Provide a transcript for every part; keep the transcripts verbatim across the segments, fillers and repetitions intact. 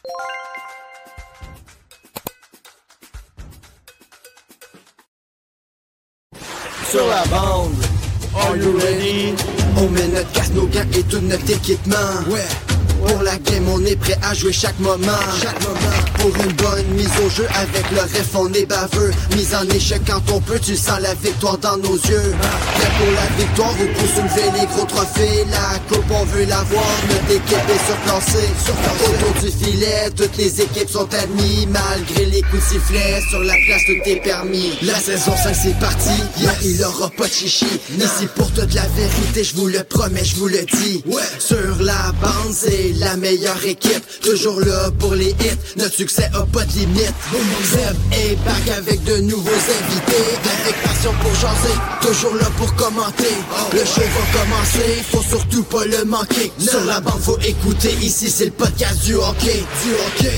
Sur la bande, are you ready? On met notre casque, nos gants et tout notre équipement. Ouais. Pour la game, on est prêt à jouer chaque moment. Chaque moment. Pour une bonne mise au jeu, avec le ref, on est baveux. Mise en échec quand on peut, tu sens la victoire dans nos yeux. Prêt pour la victoire ou pour soulever les gros trophées. La coupe, on veut l'avoir, notre équipe est surclassée. Autour du filet, toutes les équipes sont admises. Malgré les coups de sifflet, sur la place, tout est permis. La saison cinq, c'est parti, yeah, il aura pas de chichi. Ici pour toute la vérité, je vous le promets, je vous le dis. Sur la bande, c'est la meilleure équipe, toujours là pour les hits, notre succès a pas de limite. Zeb est back avec de nouveaux invités, avec passion pour jaser, toujours là pour commenter. Le show va commencer, faut surtout pas le manquer. Sur la bande faut écouter, ici c'est le podcast du hockey, du hockey.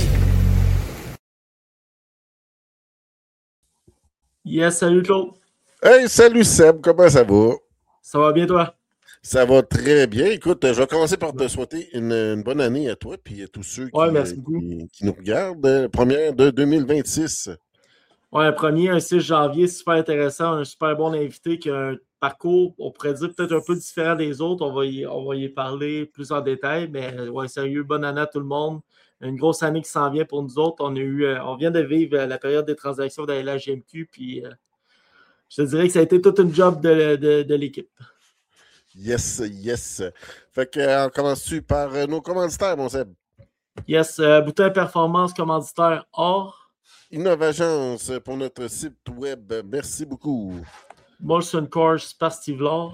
Yes, salut Claude. Hey, salut Seb, comment ça va? Ça va bien toi? Ça va très bien. Écoute, je vais commencer par te souhaiter une, une bonne année à toi et à tous ceux qui, ouais, merci euh, beaucoup. qui, qui nous regardent. Première de deux mille vingt-six. Ouais, premier, un six janvier, super intéressant. Un super bon invité qui a un parcours, on pourrait dire peut-être un peu différent des autres. On va y, on va y parler plus en détail, mais ouais, sérieux, bonne année à tout le monde. Une grosse année qui s'en vient pour nous autres. On a eu, on vient de vivre la période des transactions de la G M Q, puis euh, je te dirais que ça a été toute une job de, de, de l'équipe. Yes, yes. Fait que, on commence-tu par euh, nos commanditaires, mon Seb? Yes, euh, Boutin Performance, commanditaire or. Innovagence pour notre site web. Merci beaucoup. Molson Coors par Steve Law.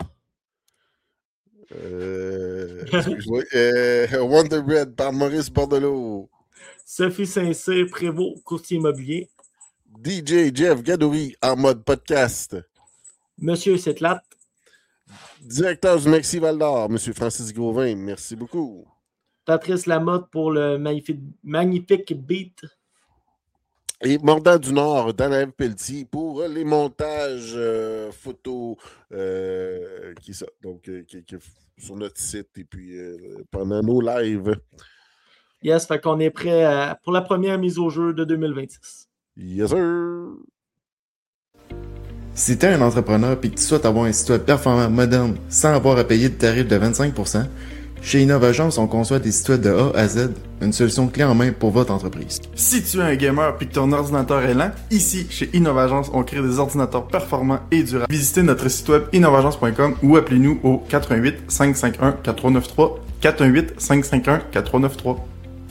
Euh, excuse-moi. euh, Wonder Red par Maurice Bordelot. Sophie Saint-Cyr, Prévost, courtier immobilier. D J Jeff Gadouri en mode podcast. Monsieur Setlat. Directeur du Maxi Val d'Or, M. Francis Gauvin, merci beaucoup. Patrice Lamotte pour le magnifique, magnifique beat. Et Mordant du Nord, Danaël Pelletier pour les montages euh, photos euh, qui sont donc euh, qui, qui, sur notre site et puis euh, pendant nos lives. Yes, fait qu'on est prêt à, pour la première mise au jeu de deux mille vingt-six. Yes, sir! Si tu es un entrepreneur et que tu souhaites avoir un site web performant, moderne, sans avoir à payer de tarif de vingt-cinq pour cent, chez Innovagence, on conçoit des sites web de A à Z, une solution clé en main pour votre entreprise. Si tu es un gamer et que ton ordinateur est lent, ici, chez Innovagence, on crée des ordinateurs performants et durables. Visitez notre site web innovagence point com ou appelez-nous au quatre un huit, cinq cinq un, quatre trois neuf trois, quatre un huit, cinq cinq un, quatre trois neuf trois.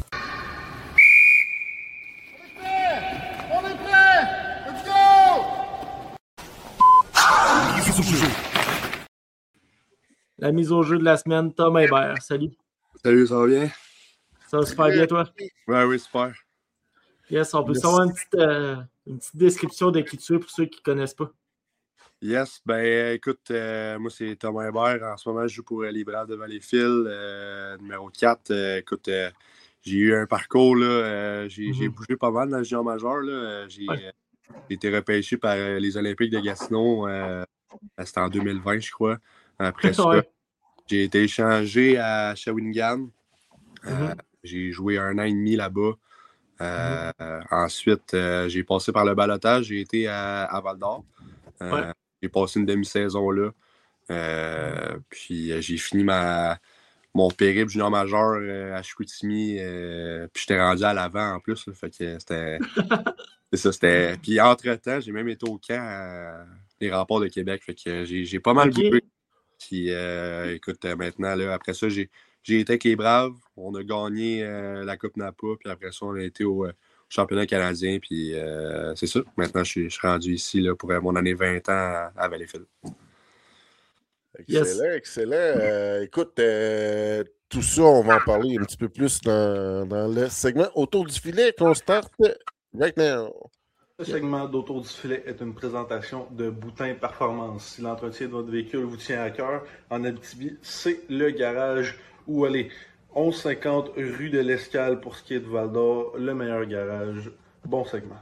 La mise au jeu de la semaine, Tom Hébert. Salut. Salut, ça va bien? Ça va super bien, toi? Ouais, oui, super. Yes, on peut Yes. savoir une petite, euh, une petite description d'écriture pour ceux qui ne connaissent pas. Yes, ben écoute, euh, moi c'est Thomas Hébert. En ce moment, je joue pour euh, les Braves de Valleyfield, euh, numéro quatre. Euh, écoute, euh, j'ai eu un parcours, là, euh, j'ai, Mm-hmm. j'ai bougé pas mal dans le junior majeur. Là. Euh, J'ai, Ouais. euh, j'ai été repêché par euh, les Olympiques de Gatineau. Euh, c'était en deux mille vingt, je crois. Après ça, Ouais. j'ai été échangé à Shawinigan. Euh, Mm-hmm. J'ai joué un an et demi là-bas. Euh, euh, ensuite, euh, j'ai passé par le balotage. J'ai été à, à Val-d'Or. Euh, Ouais. J'ai passé une demi-saison là. Euh, puis euh, j'ai fini ma, mon périple junior majeur euh, à Chicoutimi. Euh, puis j'étais rendu à l'avant en plus. Là, fait que c'était. C'est ça, c'était. Puis entre-temps, j'ai même été au camp à les Remparts de Québec. Fait que j'ai, j'ai pas mal Ok. bougé. Puis euh, écoute, euh, maintenant, là, après ça, j'ai, j'ai été avec les Braves. On a gagné euh, la Coupe Napa. Puis après ça, on a été au euh, championnat canadien. Puis euh, c'est ça. Maintenant, je suis, je suis rendu ici là, pour euh, mon année vingt ans à, à Valleyfield. Excellent, Yes. excellent. Euh, écoute, euh, tout ça, on va en parler un petit peu plus dans, dans le segment autour du filet qu'on start right now. Ce segment d'Autour du filet est une présentation de Boutin Performance. Si l'entretien de votre véhicule vous tient à cœur, en Abitibi, c'est le garage où aller. onze cinquante rue de l'Escale pour ce qui est de Val-d'Or, le meilleur garage. Bon segment.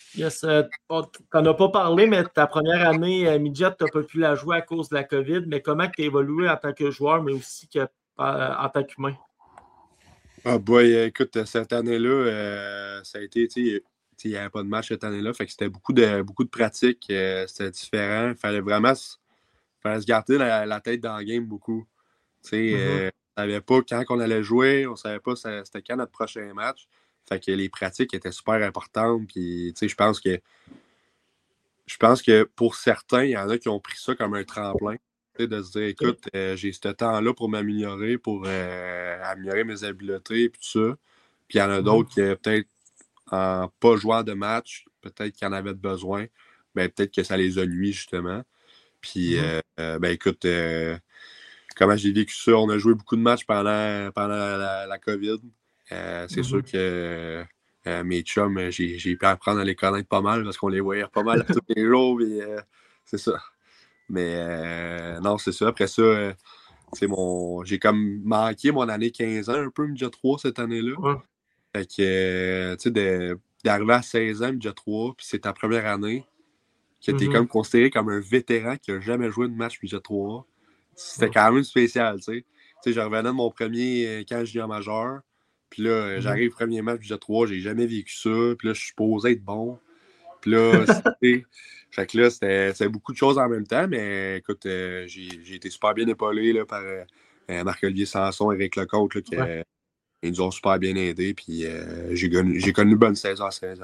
Yes, euh, on- t'en as pas parlé, mais ta première année à midget, tu n'as pas pu la jouer à cause de la COVID. Mais comment tu as évolué en tant que joueur, mais aussi que, euh, en tant qu'humain? Ah boy, écoute, cette année-là, euh, ça a été, tu sais, il n'y avait pas de match cette année-là, fait que c'était beaucoup de, beaucoup de pratiques, euh, c'était différent. Il fallait vraiment se, fallait se garder la, la tête dans le game beaucoup. Tu sais, Mm-hmm. euh, on savait pas quand on allait jouer, on savait pas ça- c'était quand notre prochain match. Fait que les pratiques étaient super importantes. Puis, tu sais, je pense que je pense que pour certains, il y en a qui ont pris ça comme un tremplin. Tu sais, de se dire, écoute, euh, j'ai ce temps-là pour m'améliorer, pour euh, améliorer mes habiletés et tout ça. Puis il y en a d'autres qui, euh, peut-être, en pas jouant de match, peut-être qu'ils en avaient besoin. Ben, peut-être que ça les a nuits, justement. Puis, Mm-hmm. euh, euh, ben, écoute, euh, comment j'ai vécu ça? On a joué beaucoup de matchs pendant, pendant la, la COVID. Euh, c'est Mm-hmm. sûr que euh, mes chums, j'ai, j'ai pu apprendre à les connaître pas mal parce qu'on les voyait pas mal tous les jours. Et, euh, c'est ça. Mais euh, non, c'est ça. Après ça, euh, c'est mon, j'ai comme manqué mon année quinze ans un peu, midget trois cette année-là. Ouais. Fait que, euh, tu sais, de, d'arriver à seize ans, midget trois, puis c'est ta première année, que t'es Mm-hmm. comme considéré comme un vétéran qui a jamais joué de match midget trois. C'était Ouais. quand même spécial, tu sais. Tu sais, je revenais de mon premier euh, camp junior majeur. Puis là, euh, Mm-hmm. j'arrive premier match midget trois, j'ai jamais vécu ça. Puis là, je suis supposé être bon. Puis là, c'était... Fait que là, c'était, c'était beaucoup de choses en même temps, mais écoute, euh, j'ai, j'ai été super bien épaulé là, par euh, Marc-Olivier Sanson et Éric Lecomte, là, qui Ouais. euh, ils nous ont super bien aidés. Puis euh, j'ai, connu, j'ai connu une bonne saison à seize ans.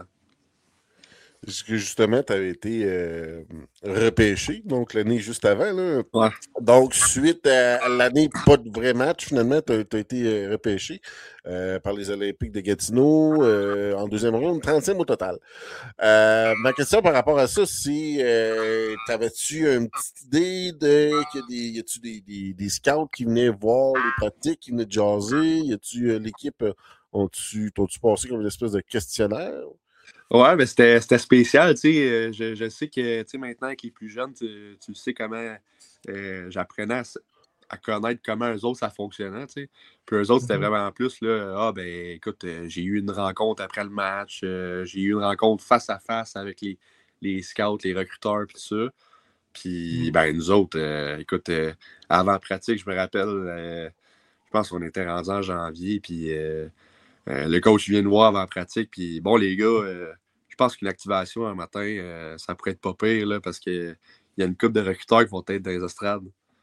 Parce que justement, tu avais été euh, repêché, donc l'année juste avant. Là. Ouais. Donc, suite à, à l'année, pas de vrai match, finalement, tu as, été euh, repêché euh, par les Olympiques de Gatineau euh, en deuxième ronde, trentième au total. Euh, ma question par rapport à ça, c'est euh, t'avais-tu une petite idée de qu'il y a des, y a-tu des, des, des scouts qui venaient voir les pratiques, qui venaient jaser? Y a-tu euh, l'équipe, euh, ont-tu, t'ont-tu passé comme une espèce de questionnaire? Ouais, ben c'était, c'était spécial, tu sais. Euh, je, je sais que, tu sais, maintenant avec les plus jeunes, tu, tu sais comment euh, j'apprenais à, à connaître comment eux autres ça fonctionnait, tu sais. Puis eux autres, c'était Mm-hmm. vraiment plus, là, ah, ben, écoute, euh, j'ai eu une rencontre après le match, euh, j'ai eu une rencontre face à face avec les, les scouts, les recruteurs, puis tout ça. Puis, Mm-hmm. ben, nous autres, euh, écoute, euh, avant pratique, je me rappelle, euh, je pense qu'on était rendus en janvier, puis. Euh, Euh, le coach vient nous voir avant la pratique. Puis bon, les gars, euh, je pense qu'une activation un matin, euh, ça pourrait être pas pire là, parce qu'il y a une couple de recruteurs qui vont être dans les estrades.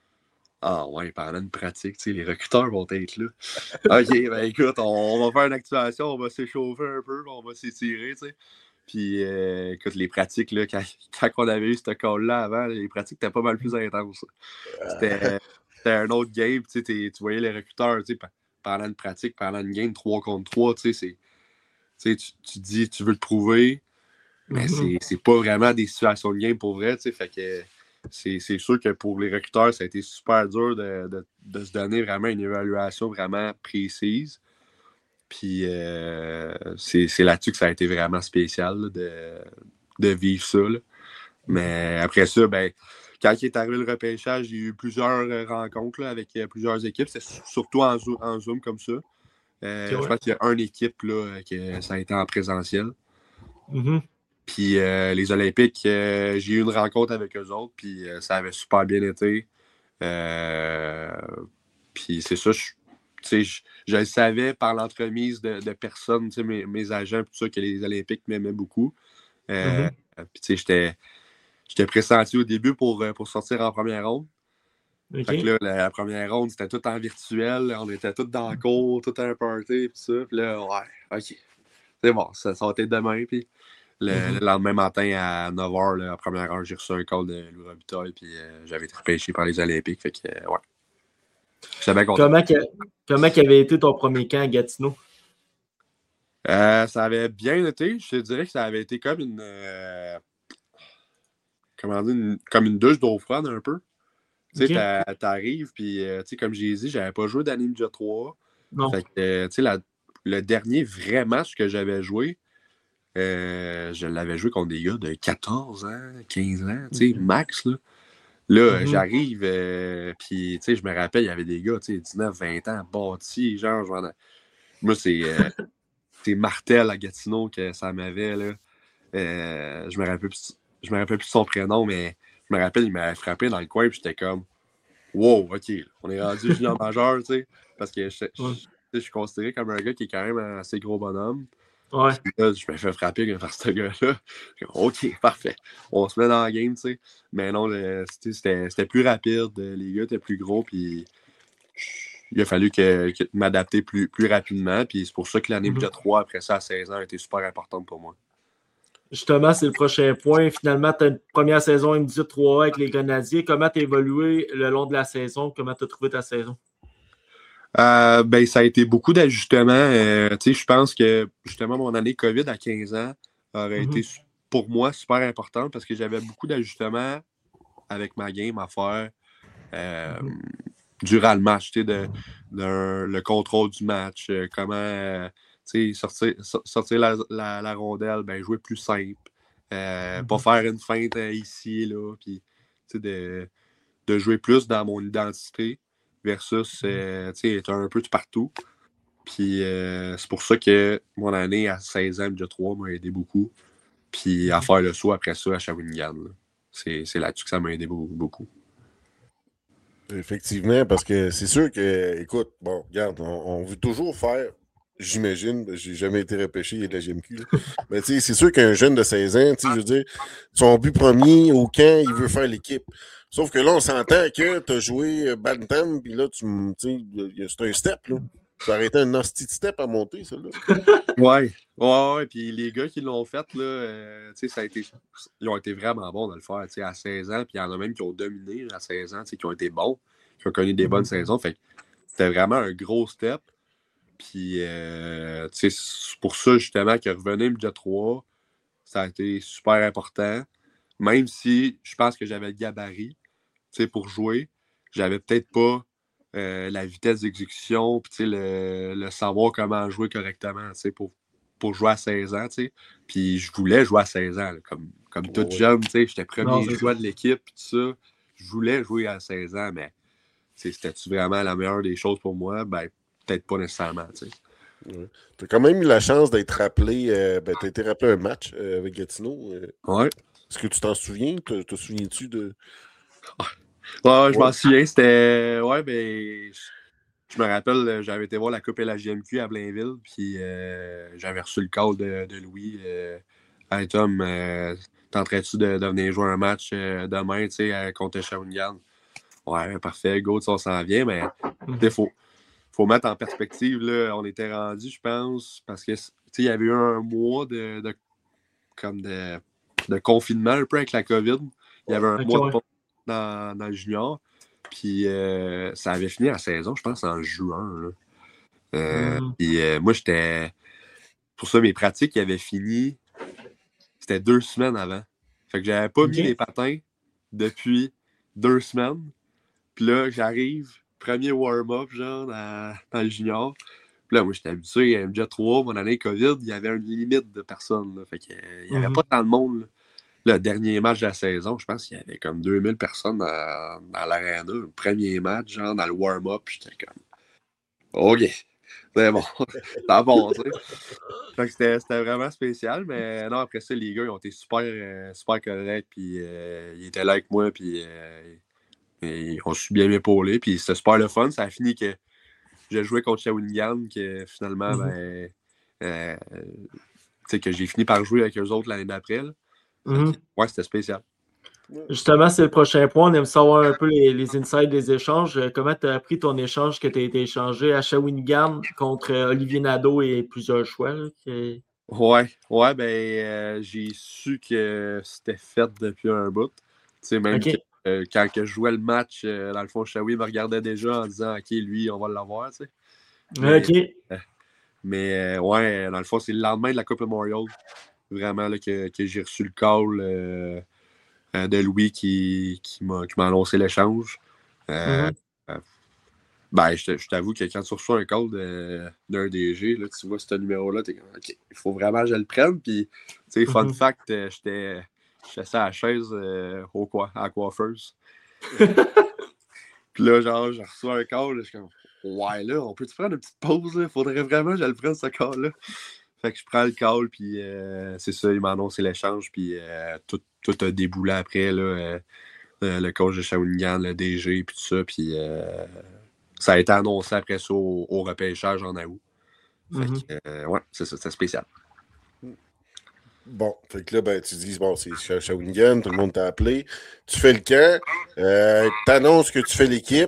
Ah ouais, pendant une pratique, tu sais, les recruteurs vont être là. OK, ben écoute, on, on va faire une activation, on va s'échauffer un peu, on va s'étirer, tu sais. Puis euh, écoute, les pratiques, là, quand, quand on avait eu ce call-là avant, les pratiques étaient pas mal plus intenses. C'était, c'était un autre game, tu sais, tu voyais les recruteurs, tu sais, pendant une pratique, pendant une game trois contre trois, tu sais, c'est. Tu, sais, tu dis, tu veux te prouver, mais Mm-hmm. c'est, c'est pas vraiment des situations de game pour vrai. Tu sais, fait que c'est, c'est sûr que pour les recruteurs, ça a été super dur de, de, de se donner vraiment une évaluation vraiment précise. Puis euh, c'est, c'est là-dessus que ça a été vraiment spécial là, de, de vivre ça. Là. Mais après ça, ben, quand il est arrivé le repêchage, j'ai eu plusieurs rencontres là, avec plusieurs équipes. C'est surtout en, zo- en Zoom comme ça. Euh, Okay, je ouais. pense qu'il y a une équipe là, que ça a été en présentiel. Mm-hmm. Puis euh, les Olympiques, euh, j'ai eu une rencontre avec eux autres, puis euh, ça avait super bien été. Euh, puis c'est ça, je, je, je le savais par l'entremise de, de personnes, mes, mes agents, tout ça, que les Olympiques m'aimaient beaucoup. Euh, Mm-hmm. Puis tu sais, j'étais, j'étais pressenti au début pour, pour sortir en première ronde. OK. Fait que là, la, la première ronde, c'était tout en virtuel. On était tous dans le cours, tout un party, puis ça. Puis là, ouais, OK. C'est bon, ça, ça va être demain. Puis le, Mm-hmm. le lendemain matin, à neuf heures, là, à première heure, j'ai reçu un call de Louis Robitaille, puis euh, j'avais été repêché par les Olympiques. Fait que, euh, ouais. J'étais bien content. Comment, que, comment avait été ton premier camp à Gatineau? Euh, ça avait bien été. Je te dirais que ça avait été comme une. Euh, comment dire, une, comme une douche d'eau froide un peu. Tu sais, okay. T'arrives, puis, euh, tu sais, comme j'ai dit, j'avais pas joué d'année Ninja trois. Non. Fait que, euh, tu sais, la, le dernier vrai match que j'avais joué, euh, je l'avais joué contre des gars de quatorze ans, quinze ans, tu sais, okay. max, là. Là, mm-hmm. j'arrive, euh, puis, tu sais, je me rappelle, il y avait des gars, tu sais, dix-neuf, vingt ans, bâtis, genre, genre moi, c'est, euh, c'est Martel à Gatineau que ça m'avait, là. Euh, je me rappelle plus, je me rappelle plus son prénom, mais je me rappelle, il m'avait frappé dans le coin, puis j'étais comme wow, OK, là, on est rendu junior majeur, tu sais, parce que je, je, Ouais. je, je suis considéré comme un gars qui est quand même un assez gros bonhomme. Ouais. Puis là, je me fais frapper par ce gars-là. OK, parfait. On se met dans la game, tu sais. Mais non, le, c'était, c'était plus rapide. Les gars étaient plus gros, puis il a fallu que, que m'adapter plus, plus rapidement. Puis c'est pour ça que l'année Mm-hmm. midget trois, après ça, à seize ans, a été super importante pour moi. Justement, c'est le prochain point. Finalement, tu as une première saison M dix-huit trois A avec les Grenadiers. Comment tu as évolué le long de la saison? Comment tu as trouvé ta saison? Euh, ben, ça a été beaucoup d'ajustements. Euh, tu sais, je pense que justement, mon année COVID à quinze ans aurait mm-hmm. été pour moi super importante parce que j'avais beaucoup d'ajustements avec ma game à faire euh, mm-hmm. durant le match, tu sais, de, de, le contrôle du match, euh, comment euh, tu sais, sortir, sortir la, la, la rondelle, ben, jouer plus simple, euh, mm-hmm. pas faire une feinte euh, ici et là, puis tu sais, de, de jouer plus dans mon identité. Versus, euh, tu sais, être un peu de partout. Puis euh, c'est pour ça que mon année à seize ans, midget trois m'a aidé beaucoup. Puis à faire le saut après ça à Shawinigan. Là. C'est, c'est là-dessus que ça m'a aidé beaucoup. Effectivement, parce que c'est sûr que, écoute, bon, regarde, on, on veut toujours faire, j'imagine, j'ai jamais été repêché, il y a de la G M Q, là. Mais tu sais, c'est sûr qu'un jeune de seize ans, tu sais, je veux dire, son but premier au camp, il veut faire l'équipe. Sauf que là, on s'entend que tu as joué Bantam, puis là, tu sais, c'est un step, là. Ça aurait été un hostie de step à monter, ça, là. Ouais, ouais, ouais. Puis les gars qui l'ont fait, là, euh, tu sais, ça a été. Ils ont été vraiment bons de le faire, tu sais, à seize ans. Puis il y en a même qui ont dominé à seize ans, tu sais, qui ont été bons, qui ont connu des bonnes saisons. Fait que c'était vraiment un gros step. Puis, euh, tu sais, c'est pour ça, justement, que revenir midget trois, ça a été super important. Même si je pense que j'avais le gabarit. Tu sais, pour jouer, j'avais peut-être pas euh, la vitesse d'exécution, puis le, le savoir comment jouer correctement, tu sais, pour, pour jouer à seize ans, tu sais. Puis je voulais jouer à seize ans, là, comme, comme oh, tout oui. jeune, tu sais, j'étais premier joueur de l'équipe, puis tout ça. Je voulais jouer à seize ans, mais c'était-tu vraiment la meilleure des choses pour moi? Ben, peut-être pas nécessairement, tu sais. Ouais. Tu as quand même eu la chance d'être rappelé, euh, ben, tu as été rappelé un match euh, avec Gatineau. Euh. Ouais. Est-ce que tu t'en souviens? Te, te souviens-tu de... Ouais, je ouais. m'en souviens, c'était. Ouais, ben. Je me rappelle, j'avais été voir la Coupe et la G M Q à Blainville, puis euh, j'avais reçu le call de, de Louis. Euh, hey Tom, euh, tenterais-tu de, de venir jouer un match euh, demain, tu sais, contre Shawinigan? Ouais, parfait, go, on s'en vient, mais il faut, faut mettre en perspective, là, on était rendu, je pense, parce que, tu sais, il y avait eu un mois de, de comme de, de confinement un peu avec la COVID. Il y avait un okay, mois de pause dans, dans le junior. Puis euh, ça avait fini la saison, je pense, en juin. Là. Euh, mm-hmm. Puis euh, moi, j'étais... Pour ça, mes pratiques, ils avaient fini... C'était deux semaines avant. Fait que j'avais pas okay. mis les patins depuis deux semaines. Puis là, j'arrive, premier warm-up, genre, dans, dans le junior. Puis là, moi, j'étais habitué à midget trois, mon année COVID, il y avait une limite de personnes. Là. Fait qu'il n'y avait mm-hmm. pas tant de monde, là. Le dernier match de la saison, je pense qu'il y avait comme deux mille personnes dans, dans l'aréna. Le premier match, genre dans le warm-up, j'étais comme OK, c'est bon, c'est bon, tu sais. Fait que c'était, c'était vraiment spécial, mais non, après ça, les gars, ils ont été super, euh, super corrects, puis euh, ils étaient là avec moi, puis euh, ils ont su bien m'épauler, puis c'était super le fun. Ça a fini que j'ai joué contre Shawinigan, que finalement, mm-hmm. ben, euh, tu sais, que j'ai fini par jouer avec eux autres l'année d'après, là. Mm-hmm. Ouais, c'était spécial. Justement, c'est le prochain point. On aime savoir un peu les, les insights des échanges. Comment tu as appris ton échange que tu as été échangé à Shawinigan contre Olivier Nadeau et plusieurs choix? Là, qui... Ouais, ouais, ben euh, j'ai su que c'était fait depuis un bout. Tu sais, même okay. que, euh, quand que je jouais le match, euh, dans le fond, Shawi me regardait déjà en disant OK, lui, on va l'avoir, tu sais. Mais, OK. Euh, mais euh, ouais, dans le fond, c'est le lendemain de la Coupe Memorial. Vraiment, là, que, que j'ai reçu le call euh, euh, de Louis qui, qui, m'a, qui m'a annoncé l'échange. Euh, mm-hmm. euh, ben, je, je t'avoue que quand tu reçois un call de, d'un D G, là, tu vois ce numéro-là, t'es comme, OK, il faut vraiment que je le prenne. Puis, tu sais, fun mm-hmm. fact, j'étais, j'étais assis à la chaise euh, au, à la coiffeuse. Puis là, genre, je reçois un call, là, je suis comme, ouais, là, on peut-tu prendre une petite pause, là? Faudrait vraiment que je le prenne, ce call-là. Fait que je prends le call, puis euh, c'est ça, ils m'ont annoncé l'échange, puis euh, tout, tout a déboulé après, là, euh, euh, le coach de Shawinigan, le D G, puis tout ça, puis euh, ça a été annoncé après ça au, au repêchage en août. Fait Mm-hmm. que, euh, ouais, c'est ça, c'est spécial. Bon, fait que là, ben, tu dis, bon, c'est Shawinigan, tout le monde t'a appelé. Tu fais le camp, euh, t'annonces que tu fais l'équipe.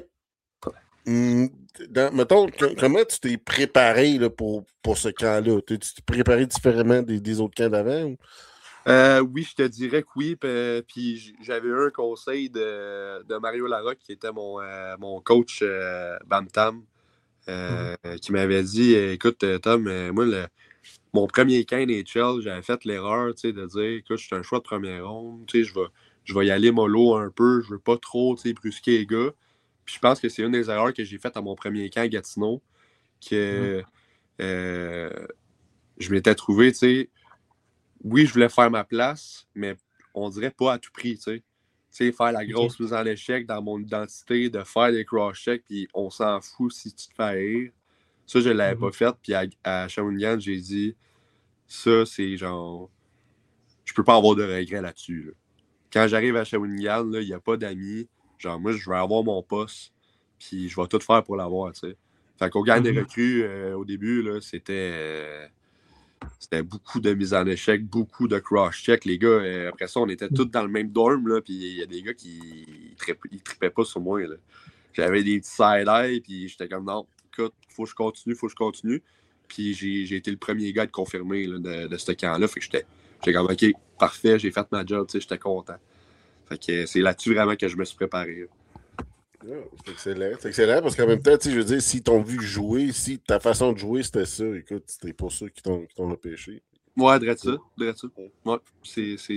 Hum, dans, mettons, que, comment tu t'es préparé là, pour, pour ce camp-là? Tu t'es préparé différemment des, des autres camps d'avant? Euh, oui, je te dirais que oui. Puis j'avais eu un conseil de, de Mario Larocque, qui était mon, euh, mon coach euh, Bam Tam, euh, mm-hmm. qui m'avait dit, écoute, Tom, euh, moi, le, mon premier camp N H L, j'avais fait l'erreur de dire, écoute, je suis un choix de première ronde, je vais, je vais y aller mollo un peu, je veux pas trop brusquer les gars. Puis je pense que c'est une des erreurs que j'ai faites à mon premier camp à Gatineau, que mm-hmm. euh, je m'étais trouvé, tu sais, oui, je voulais faire ma place, mais on dirait pas à tout prix, tu sais. Tu sais, faire la grosse mise en échec dans mon identité, de faire des cross-checks, puis on s'en fout si tu te fais haïr. Ça, je l'avais mm-hmm. pas fait. Puis à, à Shawinigan, j'ai dit, ça, c'est genre, je peux pas avoir de regrets là-dessus. Là. Quand j'arrive à Shawinigan, il n'y a pas d'amis. Genre, moi, je vais avoir mon poste, puis je vais tout faire pour l'avoir, tu sais. Fait qu'au gagne mm-hmm. des recrues, euh, au début, là, c'était... Euh, C'était beaucoup de mise en échec, beaucoup de cross-check. Les gars, euh, après ça, on était tous dans le même dorm, là, puis il y a des gars qui ne trippaient pas sur moi. Là. J'avais des petits side-eye, puis j'étais comme, non, écoute, faut que je continue, faut que je continue. Puis j'ai, j'ai été le premier gars à être confirmé là, de, de ce camp-là. Fait que j'étais, j'étais comme, OK, parfait, j'ai fait ma job, j'étais content. Fait que c'est là-dessus vraiment que je me suis préparé. Là. Yeah, c'est excellent. C'est excellent parce qu'en même temps, je veux dire, s'ils t'ont vu jouer, si ta façon de jouer, c'était ça, écoute, c'était pas ça qui t'ont, qui t'ont empêché. Ouais, drette ça. Drette ça. Ouais, c'est. c'est...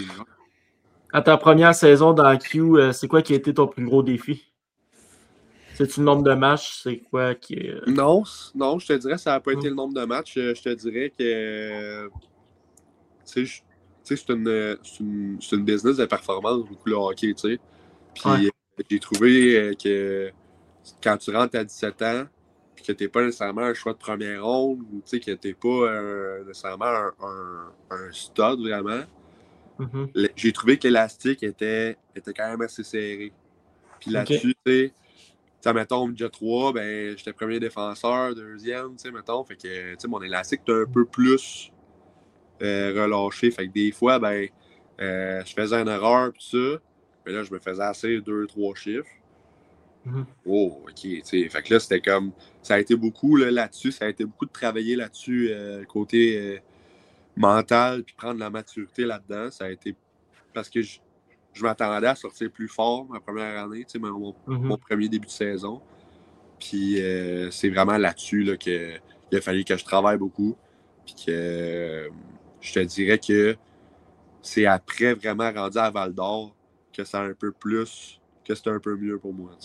À ta première saison dans Q, euh, c'est quoi qui a été ton plus gros défi? C'est-tu le nombre de matchs? C'est quoi qui est. Euh... Non, non, je te dirais, ça n'a pas mmh. été le nombre de matchs. Je te dirais que. Tu sais, c'est une, c'est, une, c'est une business de performance, beaucoup le hockey, tu sais. Puis. Ouais. J'ai trouvé que quand tu rentres à dix-sept ans et que tu n'es pas nécessairement un choix de première ronde ou que tu n'es pas un, nécessairement un, un, un stud vraiment, mm-hmm. j'ai trouvé que l'élastique était, était quand même assez serré. Puis là-dessus, okay. tu sais, mettons, J trois, ben, j'étais premier défenseur, deuxième, tu sais, mettons, fait que, tu sais, mon élastique était un peu plus euh, relâché. Fait que des fois, ben, euh, je faisais une erreur, tout ça. Mais là, je me faisais assez deux, trois chiffres. Mm-hmm. Oh, OK. T'sais. Fait que là, c'était comme. Ça a été beaucoup là, là-dessus. Ça a été beaucoup de travailler là-dessus, euh, côté euh, mental, puis prendre la maturité là-dedans. Ça a été. Parce que je, je m'attendais à sortir plus fort ma première année, mon, mm-hmm. mon premier début de saison. Puis euh, c'est vraiment là-dessus là, qu'il a fallu que je travaille beaucoup. Puis que euh, je te dirais que c'est après vraiment rendu à Val d'Or que c'est un peu plus, que c'est un peu mieux pour moi.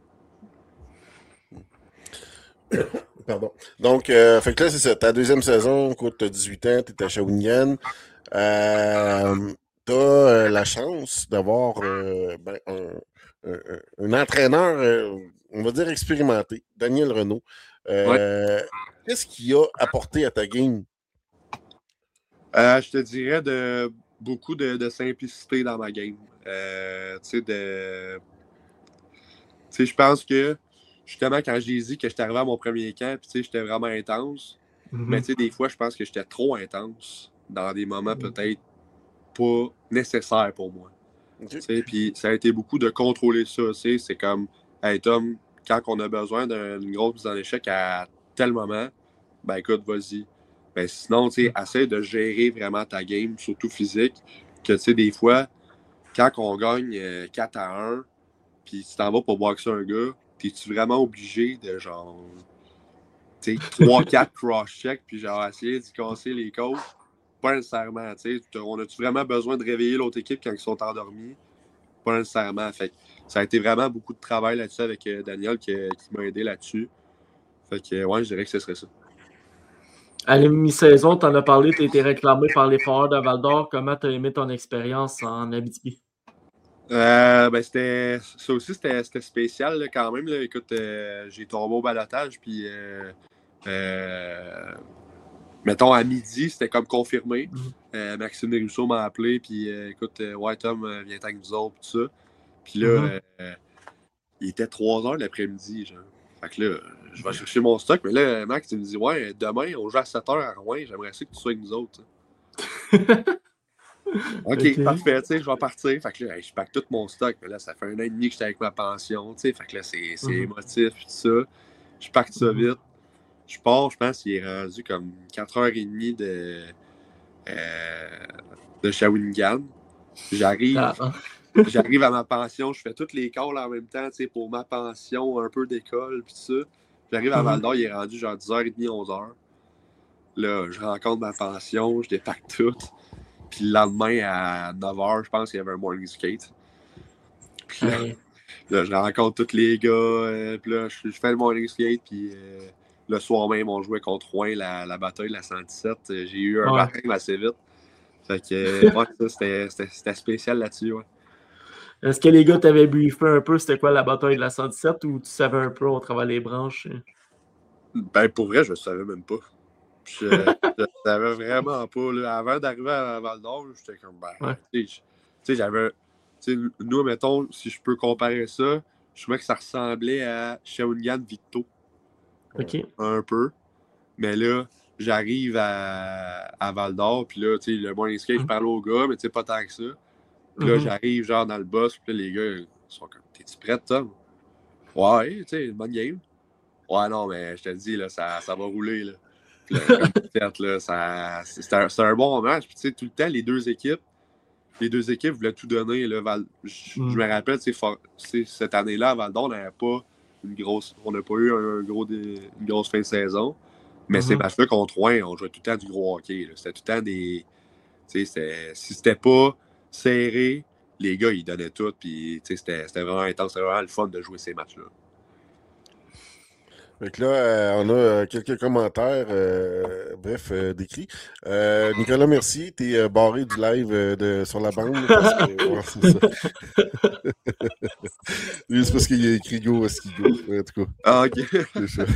Pardon. Donc, euh, fait que là, c'est ça. Ta deuxième saison, écoute, t'as dix-huit ans, t'es à Shawinigan. Euh, t'as euh, la chance d'avoir euh, ben, un, un, un entraîneur, euh, on va dire expérimenté, Daniel Renaud. Euh, ouais. Qu'est-ce qu'il a apporté à ta game? Euh, je te dirais de beaucoup de, de simplicité dans ma game. Euh, tu sais, de. Tu sais, je pense que, justement, quand j'ai dit que j'étais arrivé à mon premier camp, puis tu sais, j'étais vraiment intense, mm-hmm. mais tu sais, des fois, je pense que j'étais trop intense dans des moments mm-hmm. peut-être pas nécessaires pour moi. Okay. Tu sais, puis ça a été beaucoup de contrôler ça, tu sais, c'est comme, hey Tom, quand on a besoin d'une grosse mise en échec à tel moment, ben écoute, vas-y. Ben sinon, tu sais, mm-hmm. essaie de gérer vraiment ta game, surtout physique, que tu sais, des fois, quand on gagne euh, quatre à un, puis tu t'en vas pour boxer un gars, t'es-tu vraiment obligé de genre, tu sais, trois quatre cross-check, puis genre essayer d'y casser les côtes? Pas nécessairement, tu sais. On a-tu vraiment besoin de réveiller l'autre équipe quand ils sont endormis? Pas nécessairement. Fait que ça a été vraiment beaucoup de travail là-dessus avec euh, Daniel qui, qui m'a aidé là-dessus. Fait que, ouais, je dirais que ce serait ça. À la mi-saison, tu en as parlé, tu as été réclamé par les Foreurs de Val-d'Or. Comment tu as aimé ton expérience en Abitibi? Euh, ben c'était ça aussi c'était, c'était spécial là, quand même là. Écoute, euh, j'ai tombé au balotage puis euh, euh, mettons, à midi, c'était comme confirmé. Mhm. Euh, Maxime Desrousseaux m'a appelé, puis euh, écoute, euh, ouais, Tom, euh, viens avec nous autres, tout ça. Puis là, Mhm. euh, il était trois heures l'après-midi, genre. Fait que là, je vais chercher mon stock, mais là, Max, il me dit, ouais, demain, on joue à sept heures à Rouen, j'aimerais ça que tu sois avec nous autres. OK, Ok. parfait, tu sais, je vais partir. Fait que là, hey, je pack tout mon stock. Mais là, ça fait un an et demi que j'étais avec ma pension, tu sais. Fait que là, c'est c'est Mhm. émotif, puis tout ça. Je pack ça Mhm. vite. Je pars, je pense qu'il est rendu comme quatre heures trente de, euh, de Shawinigan. J'arrive, Ah, ah. j'arrive à ma pension, je fais toutes les calls en même temps, tu sais, pour ma pension, un peu d'école, puis tout ça. J'arrive à Mhm. Val-d'Or, il est rendu genre dix heures trente, onze heures. Là, je rencontre ma pension, je dépack tout. Puis le lendemain, à neuf heures, je pense qu'il y avait un morning skate. Puis là, Ouais. là, je rencontre tous les gars. Euh, puis là, je, je fais le morning skate. Puis euh, le soir même, on jouait contre Rouen, la, la bataille de la cent dix-sept. Euh, J'ai eu un Ouais. baptême assez vite. Fait que, euh, ouais, ça, c'était- c'était c'était spécial là-dessus, ouais. Est-ce que les gars t'avaient briefé un peu c'était quoi la bataille de la cent dix-sept ou tu savais un peu au travers les branches? Ben, pour vrai, je le savais même pas. Je, je le savais vraiment pas. Là. Avant d'arriver à Val-d'Or, j'étais comme, ben, Ouais. tu sais, je- tu sais, j'avais. Tu sais, nous, mettons, si je peux comparer ça, je trouvais que ça ressemblait à Shawinigan-Victo. OK. Un peu. Mais là, j'arrive à, à Val-d'Or, puis là, tu sais, le morning skate, je Mhm. parle aux gars, mais tu sais, pas tant que ça. Puis là, Mhm. j'arrive, genre, dans le boss, puis là, les gars, ils sont comme, t'es-tu prêt, Tom? Ouais, tu sais, une bonne game. Ouais, non, mais je te dis, là, ça, ça va rouler, là. Puis là, comme fait, là, ça, c'était un, c'était un bon match. Puis, tu sais, tout le temps, les deux équipes, les deux équipes voulaient tout donner, là. Val, je, Mhm. je me rappelle, tu sais, for- tu sais, cette année-là, à Val-d'Or, on n'avait pas une grosse, on n'a pas eu un, gros dé- une grosse fin de saison. Mais ces Mhm. matchs-là contre Rouen, on jouait tout le temps du gros hockey, là. C'était tout le temps des, tu sais, c'était- si c'était pas serré, les gars, ils donnaient tout. Puis, tu sais, c'était c'était vraiment intense. C'était vraiment le fun de jouer ces matchs-là. Fait que là, euh, on a euh, quelques commentaires, euh, bref, euh, décrits. Euh, Nicolas Mercier, t'es euh, barré du live euh, de, sur la bande parce que, ouais, c'est ça. Lui, c'est parce qu'il a écrit Go Skigo, en tout cas. Ah, OK. C'est ça.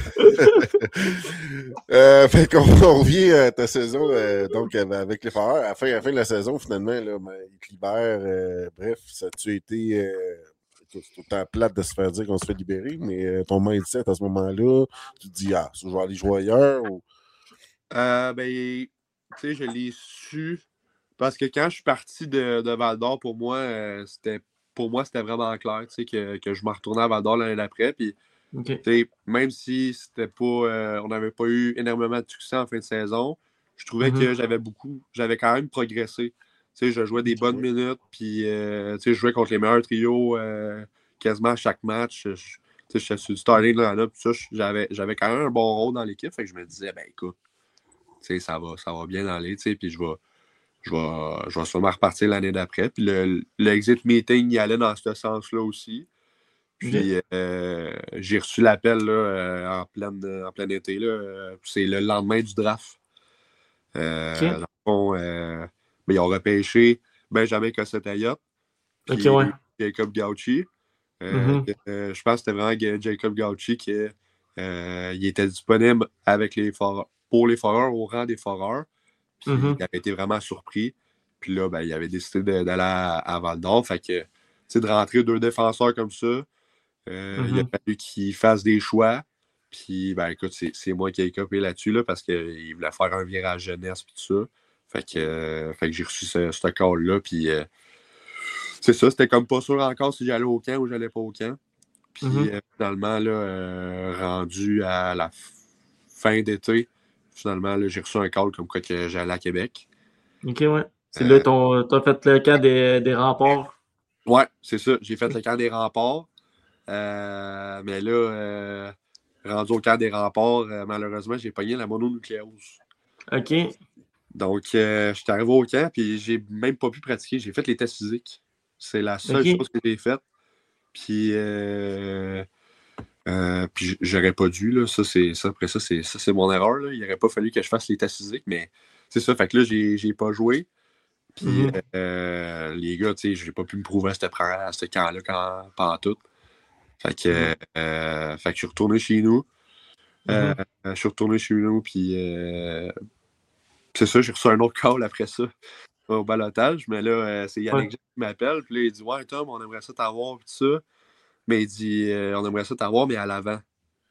euh, fait qu'on on revient à ta saison, euh, donc avec les Foreurs. À la fin, à la fin de la saison, finalement, là, ben, ils te libèrent. Euh, bref, ça a-tu été. Euh, c'est tout le temps plate de se faire dire qu'on se fait libérer, mais euh, ton mindset à ce moment-là, tu te dis, ah, je vais aller jouer ailleurs ou. Euh, ben, tu sais, je l'ai su parce que quand je suis parti de, de Val-d'Or, pour moi, euh, c'était pour moi, c'était vraiment clair, tu sais, que, que je me retournais à Val-d'Or l'année d'après. Puis, OK. tu sais, même si c'était pas, euh, on n'avait pas eu énormément de succès en fin de saison, je trouvais Mhm. que j'avais beaucoup, j'avais quand même progressé. Tu sais, je jouais des bonnes minutes, puis, euh, tu sais, je jouais contre les meilleurs trios euh, quasiment à chaque match. Je, tu sais, j'étais sur le starting line-up, tout ça, j'avais, j'avais quand même un bon rôle dans l'équipe, fait que je me disais, ben écoute, tu sais, ça va, ça va bien aller, tu sais, puis je vais, je vais, je vais sûrement repartir l'année d'après. Puis le, le exit meeting, il allait dans ce sens-là aussi. Puis OK. euh, j'ai reçu l'appel là, euh, en, pleine, en plein été. Là, euh, c'est le lendemain du draft. Euh, OK. dans le fond, euh, ben, ils ont repêché Benjamin Cossette-Ayotte, OK, puis ouais. Jacob Gauchi. Euh, Mhm. que, euh, je pense que c'était vraiment Ga- Jacob Gauchi qui euh, il était disponible avec les foreurs, pour les foreurs, au rang des foreurs. Puis Mhm. il avait été vraiment surpris. Puis là, ben, il avait décidé de- d'aller à, à Val-d'Or. Fait que, tu sais, de rentrer deux défenseurs comme ça, euh, il a Mhm. fallu qu'il fasse des choix. Puis, ben, écoute, c'est c'est moi qui ai copé là-dessus, là, parce qu'il voulait faire un virage jeunesse, puis tout ça. Fait que, euh, fait que j'ai reçu ce, ce call-là. Puis, euh, c'est ça, c'était comme pas sûr encore si j'allais au camp ou j'allais pas au camp. Puis, Mhm. euh, finalement, là, euh, rendu à la f- fin d'été, finalement, là, j'ai reçu un call comme quoi que j'allais à Québec. OK, ouais. C'est Euh, là ton t'as fait le camp des, des remparts. Ouais, c'est ça. J'ai fait le camp des remparts. Euh, mais là, euh, rendu au camp des remparts, euh, malheureusement, j'ai pogné la mononucléose. OK. Donc, euh, je suis arrivé au camp, puis j'ai même pas pu pratiquer. J'ai fait les tests physiques. C'est la seule OK. chose que j'ai faite. Puis, euh, euh, puis j'aurais pas dû, là. Ça, c'est, ça, après ça, c'est, ça, c'est mon erreur, là. Il aurait pas fallu que je fasse les tests physiques, mais c'est ça. Fait que là, j'ai, j'ai pas joué. Puis, Mhm. euh, les gars, tu sais, j'ai pas pu me prouver à ce, à ce camp-là quand, pendant tout. Fait que, Mhm. euh, fait que je suis retourné chez nous. Euh, Mhm. je suis retourné chez nous, puis euh, c'est ça, j'ai reçu un autre call après ça au balotage. Mais là, euh, c'est Yannick Ouais. qui m'appelle. Puis là, il dit ouais, Tom, on aimerait ça t'avoir. Puis tout ça. Mais il dit euh, on aimerait ça t'avoir, mais à l'avant.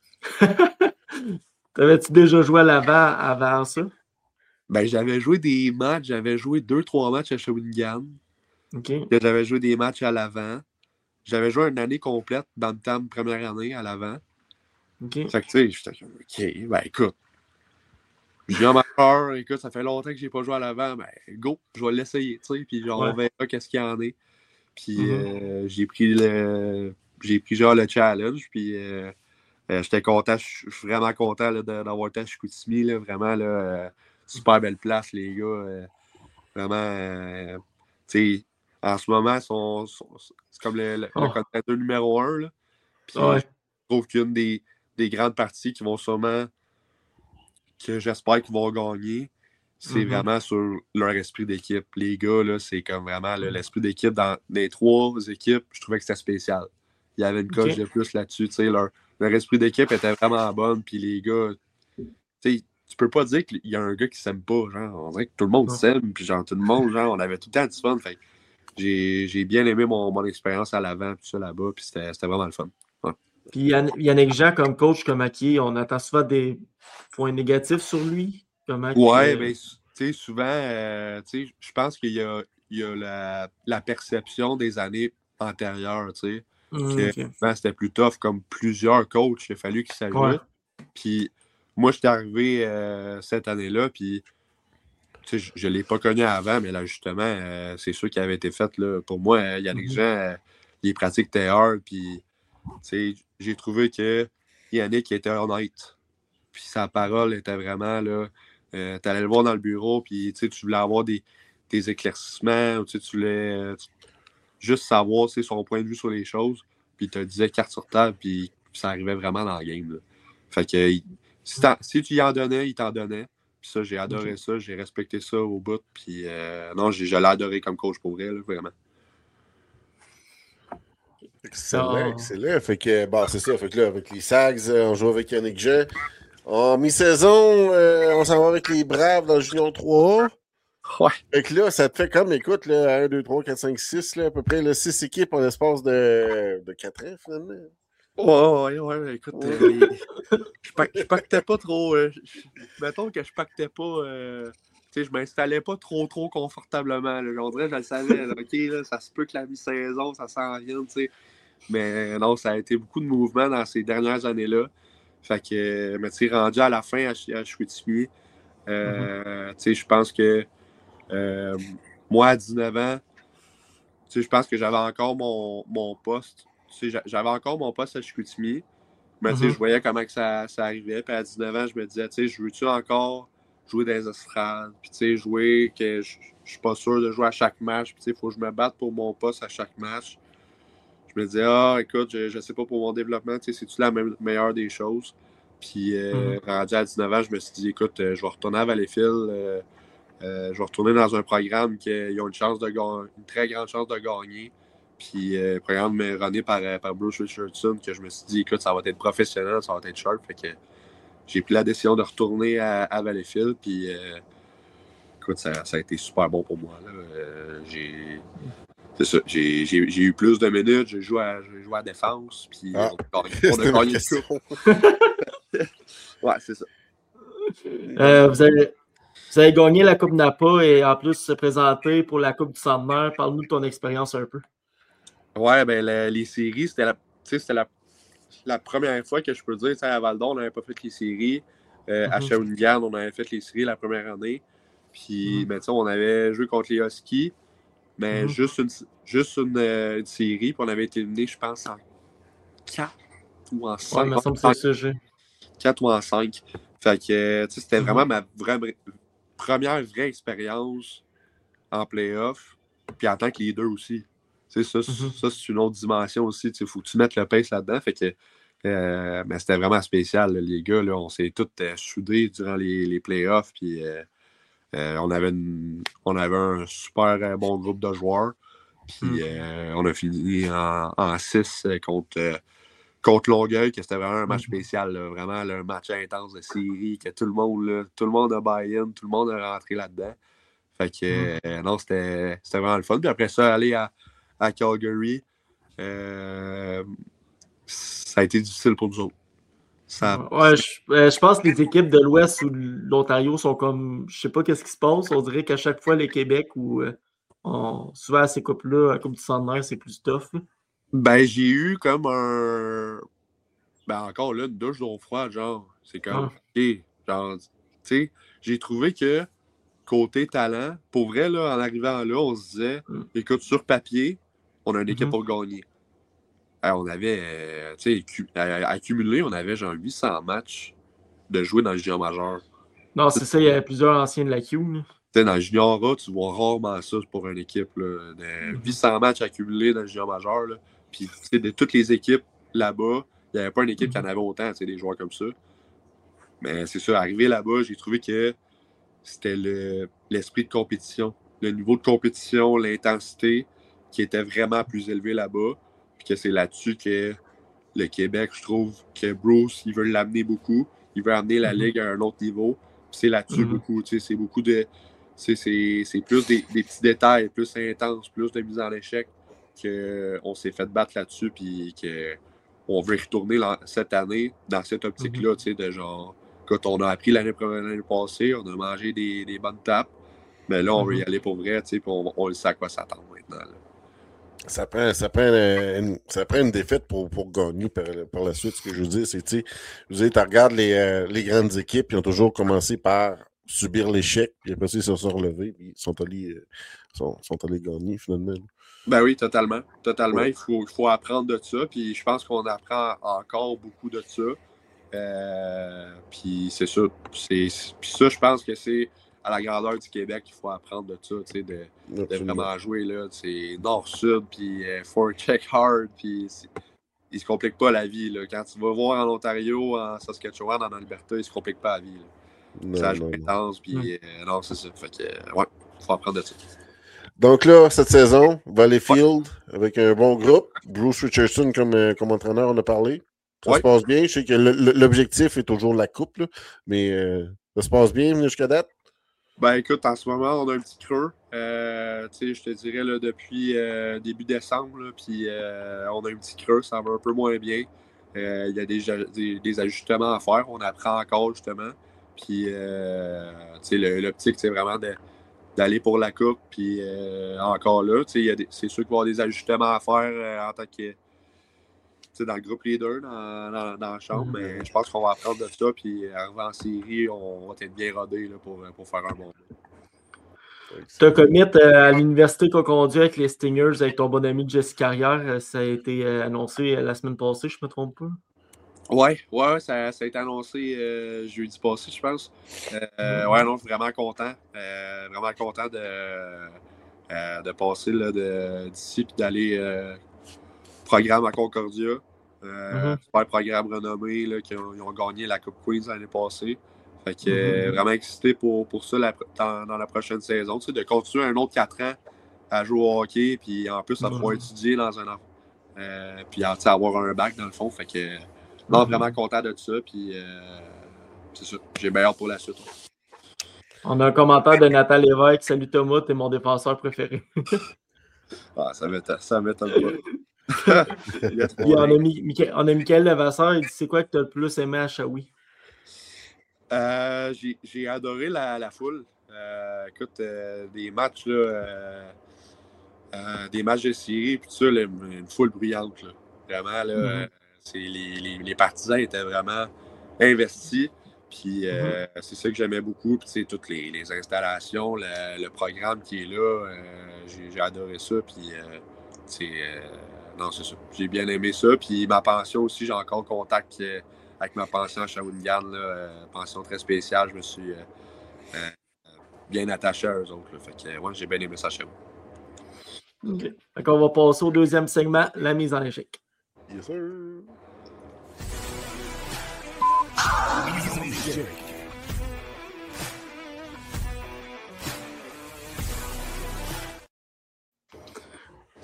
T'avais-tu déjà joué à l'avant avant ça? Ben, j'avais joué des matchs. J'avais joué deux, trois matchs à Shawinigan. OK. J'avais joué des matchs à l'avant. J'avais joué une année complète dans le temps de première année à l'avant. OK. Fait que, tu sais, j'étais comme, OK, ben écoute. Je viens ma peur, écoute, ça fait longtemps que j'ai pas joué à l'avant, ben go, je vais l'essayer, tu sais, puis genre, on Ouais. verra qu'est-ce qu'il y en est. Puis Mhm. euh, j'ai pris le j'ai pris genre le challenge, puis euh, euh, j'étais content, je suis vraiment content là, de- d'avoir été à Chicoutimi, là, vraiment, là, euh, super belle place, les gars, euh, vraiment, euh, tu sais, en ce moment, sont, sont- c'est comme le, le, Oh. le contender numéro un, là, puis Ouais. je trouve qu'une des, des grandes parties qui vont sûrement, que j'espère qu'ils vont gagner, c'est Mhm. vraiment sur leur esprit d'équipe. Les gars, là, c'est comme vraiment là, l'esprit d'équipe dans les trois équipes, je trouvais que c'était spécial. Il y avait une coche OK. de plus là-dessus. tu sais, Leur, leur esprit d'équipe était vraiment bonne, puis les gars, tu sais, tu peux pas dire qu'il y a un gars qui s'aime pas. Genre, on dirait que tout le monde Ouais. s'aime, puis genre, tout le monde, genre, on avait tout le temps du fun. Fait que j'ai, j'ai bien aimé mon, mon expérience à l'avant, puis ça là-bas, puis c'était, c'était vraiment le fun. Ouais. Puis Yann- Yannick Jean, comme coach, comment qui est, on attend souvent des points négatifs sur lui. Comment Ouais, que... ben, tu sais, souvent, euh, tu sais, je pense qu'il y a, il y a la, la perception des années antérieures, tu sais, Mm, que OK. souvent, c'était plus tough, comme plusieurs coachs, il a fallu qu'ils Ouais. s'ajoutent. Puis moi, j'étais arrivé euh, cette année-là, puis tu sais, je ne l'ai pas connu avant, mais là, justement, euh, c'est sûr qu'il avait été fait, là, pour moi, euh, Yannick Mhm. Jean, euh, les pratiques étaient hard, puis tu sais, j'ai trouvé que Yannick était honnête. Puis sa parole était vraiment là. Euh, tu allais le voir dans le bureau, puis tu sais, tu voulais avoir des, des éclaircissements, ou tu sais, tu voulais euh, tu- juste savoir tu sais, son point de vue sur les choses, puis il te disait carte sur table, puis ça arrivait vraiment dans la game. Là. Fait que il- si, t'en- si tu y en donnais, il t'en donnait. Puis ça, j'ai adoré OK. ça, j'ai respecté ça au bout, puis euh, non, j'ai, je l'ai adoré comme coach pour vrai, là, vraiment. Excellent, Ah. excellent. Fait que, bon, c'est ça. Fait que là, avec les Sags, euh, on joue avec Yannick Jean. En mi-saison, euh, on s'en va avec les Braves dans le Junior trois A. Ouais. Fait que là, ça te fait comme, écoute, là, un, deux, trois, quatre, cinq, six, là, à peu près, là, six équipes en l'espace de, de quatre ans, finalement. Ouais, ouais, ouais, écoute, euh, les- je, pac- je pactais pas trop. euh, je- je- mettons que je pactais pas. euh, tu sais, je m'installais pas trop, trop confortablement. Là. On dirait, je le savais. Là, OK, là, ça se peut que la mi-saison, ça s'en vienne, tu sais. Mais non, ça a été beaucoup de mouvements dans ces dernières années-là. Fait que, mais tu sais, rendu à la fin à, Ch- à Chicoutimi, euh, tu sais, je pense que euh, moi, à dix-neuf ans, tu sais, je pense que j'avais encore mon, mon poste. Tu sais, j'a- j'avais encore mon poste à Chicoutimi. Mais tu sais, Mhm. je voyais comment que ça, ça arrivait. Puis à dix-neuf ans, je me disais, tu sais, je veux-tu encore jouer dans les estrades? Puis tu sais, jouer que je je suis pas sûr de jouer à chaque match. Puis tu sais, il faut que je me batte pour mon poste à chaque match. Je me disais, ah, écoute, je, je sais pas pour mon développement, tu sais, c'est-tu la me- meilleure des choses? Puis euh, Mhm. rendu à dix-neuf ans, je me suis dit, écoute, euh, je vais retourner à Valleyfield. euh, euh, je vais retourner dans un programme qui ont une chance de gagner, une très grande chance de gagner. Puis, euh, programme runné par, euh, par Bruce Richardson, que je me suis dit, écoute, ça va être professionnel, ça va être sharp. Fait que j'ai pris la décision de retourner à, à Valleyfield. Puis, euh, écoute, ça, ça a été super bon pour moi. Là. Euh, j'ai, c'est ça, j'ai, j'ai, j'ai eu plus de minutes, j'ai joué à, j'ai joué à la défense. Puis, Ah, on a gagné, on a c'était ma gagné le question. coup. Ouais, c'est ça. Euh, vous, avez, vous avez gagné la Coupe Napa et en plus se présenter pour la Coupe du Centenaire. Parle-nous de ton expérience un peu. Ouais, ben la- les séries, c'était la, tu sais, c'était la, la première fois que je peux dire, tu sais, à Val-d'Or, on n'avait pas fait les séries. Euh, À Mhm. Shawinigan, on avait fait les séries la première année. Puis, Mhm. ben, tu sais, on avait joué contre les Huskies, mais Mhm. juste, une, juste une, euh, une série. Puis on avait été éliminé, je pense, en quatre ou en Ouais, il cinq. me semble que c'est ça, j'ai. quatre ou en cinq. Fait que, euh, tu sais, c'était Mhm. vraiment ma vraie, première vraie expérience en playoff. Puis en tant que leader aussi. Tu sais, ça, Mhm. ça c'est une autre dimension aussi. Il faut que tu mettes le pace là-dedans. Fait que euh, mais c'était vraiment spécial, là, les gars. Là, on s'est tous euh, soudés durant les, les playoffs. Puis euh, euh, on, avait une, on avait un super euh, bon groupe de joueurs. Puis Mhm. euh, on a fini en, en six contre, euh, contre Longueuil, que c'était vraiment un match spécial, là, vraiment là, un match intense de série, que tout le monde, là, tout le monde a buy-in, tout le monde a rentré là-dedans. Fait que euh, non, c'était, c'était vraiment le fun. Puis après ça, aller à, à Calgary, euh, ça a été difficile pour nous autres. Ça... Ouais, je, euh, je pense que les équipes de l'Ouest ou de l'Ontario sont comme. Je sais pas qu'est-ce qui se passe. On dirait qu'à chaque fois, les Québec ou euh, on, souvent à ces coupes-là, à Coupe du Centenaire, c'est plus tough. Là. Ben, j'ai eu comme un. Ben, encore là, une douche d'eau froide, genre. C'est comme. Ah. OK. Genre, tu sais, j'ai trouvé que côté talent, pour vrai, là, en arrivant là, on se disait, mm. écoute, sur papier, on a une équipe mm-hmm. pour gagner. Alors, on avait, euh, tu sais, accumulé, on avait genre huit cents matchs de jouer dans le junior majeur. Non, c'est ça, il y avait plusieurs anciens de la Q. Tu sais, dans le junior A, tu vois rarement ça pour une équipe, là, de huit cents matchs accumulés dans le junior majeur, là. Puis, tu sais, de toutes les équipes là-bas, il n'y avait pas une équipe qui en avait autant, tu sais, des joueurs comme ça. Mais c'est ça, arrivé là-bas, j'ai trouvé que c'était le, l'esprit de compétition. Le niveau de compétition, l'intensité qui était vraiment plus élevé là-bas. Puis que c'est là-dessus que le Québec, je trouve que Bruce, il veut l'amener beaucoup. Il veut amener la Ligue à un autre niveau. Puis c'est là-dessus mm-hmm. beaucoup. Tu sais, c'est beaucoup de. C'est, c'est, c'est plus des, des petits détails, plus intense, plus de mise en échec qu'on s'est fait battre là-dessus. Puis qu'on veut retourner cette année dans cette optique-là, mm-hmm. tu sais, de genre. Quand on a appris l'année, l'année passée, on a mangé des, des bonnes tapes. Mais là, on mm-hmm. veut y aller pour vrai, tu sais, puis on, on le sait à quoi s'attendre maintenant. Là. Ça prend, ça, prend une, ça prend une défaite pour, pour gagner par, par la suite. Ce que je veux dire, c'est que tu regardes les, euh, les grandes équipes, ils ont toujours commencé par subir l'échec, puis après ça, ils se sont relevés, puis ils sont allés, euh, sont, sont allés gagner finalement. Ben oui, totalement. Totalement. Ouais. Il faut, il faut apprendre de ça, puis je pense qu'on apprend encore beaucoup de ça. Euh, puis c'est ça. C'est, puis ça, je pense que c'est à la grandeur du Québec qu'il faut apprendre de ça, tu sais, de, de vraiment jouer, là, c'est nord-sud, puis euh, forecheck hard, puis ils se compliquent pas la vie, là. Quand tu vas voir en Ontario, en Saskatchewan, en Alberta, ils se compliquent pas la vie, là. Non, ça joue intense, puis euh, non, c'est ça. Fait que, euh, ouais, il faut apprendre de ça. Donc là, cette saison, Valleyfield, ouais. avec un bon groupe, Bruce Richardson comme, euh, comme entraîneur, on a parlé. Ça ouais. se passe bien. Je sais que le, le, l'objectif est toujours la coupe, là, mais euh, ça se passe bien jusqu'à date? Ben écoute, en ce moment, on a un petit creux. Euh, tu sais, je te dirais là, depuis euh, début décembre, là, puis euh, on a un petit creux, ça va un peu moins bien. Il euh, y a des, des, des ajustements à faire, on apprend encore justement. Puis, euh, tu sais, le, l'optique, c'est vraiment de, d'aller pour la coupe. Puis euh, encore là, tu sais, y a des, c'est sûr qu'il va y avoir des ajustements à faire euh, en tant que. Dans le groupe leader, dans, dans, dans la chambre, mm-hmm. mais je pense qu'on va apprendre de ça, puis arriver en série, on va être bien rodé là, pour, pour faire un bon jeu. Tu as commit à l'université Concordia avec les Stingers, avec ton bon ami Jesse Carrière. Ça a été annoncé la semaine passée, je ne me trompe pas. Oui, ouais, ça, ça a été annoncé euh, jeudi passé, je pense. Euh, mm-hmm. Ouais, non, vraiment content. Euh, vraiment content de, euh, de passer là, de, d'ici et d'aller euh, programme à Concordia. Euh, mm-hmm. Super programme renommé, là, qui ont, ils ont gagné la Coupe Queens l'année passée. Fait que mm-hmm. euh, vraiment excité pour, pour ça la, dans, dans la prochaine saison. Tu sais, de continuer un autre quatre ans à jouer au hockey, puis en plus, à pouvoir mm-hmm. étudier dans un an. Euh, puis à, avoir un bac dans le fond. Fait que non, mm-hmm. vraiment content de ça. Puis euh, c'est ça. J'ai bien hâte pour la suite. On a un commentaire de Nathan Lévesque. Salut Thomas, t'es mon défenseur préféré. Ah, ça m'étonne, ça m'étonne pas. Puis on, a mis, on a Michael Levasseur, il dit c'est quoi que tu as le plus aimé à Shawi? Euh, j'ai, j'ai adoré la, la foule. Euh, écoute, euh, des matchs, là, euh, euh, des matchs de série, puis tout ça, là, une foule bruyante. Là. Vraiment, là, mm-hmm. euh, c'est les, les, les partisans étaient vraiment investis. Puis euh, mm-hmm. c'est ça que j'aimais beaucoup. Puis toutes les, les installations, le, le programme qui est là, euh, j'ai, j'ai adoré ça. Puis euh, c'est. Euh, Non, c'est ça. J'ai bien aimé ça. Puis ma pension aussi, j'ai encore contact euh, avec ma pension à Shawinigan. Là, euh, pension très spéciale. Je me suis euh, euh, bien attaché à eux autres. Là. Fait que, ouais, j'ai bien aimé ça chez vous. OK. Fait qu'on va passer au deuxième segment, la mise en échec. Yes, sir. Mise en échec.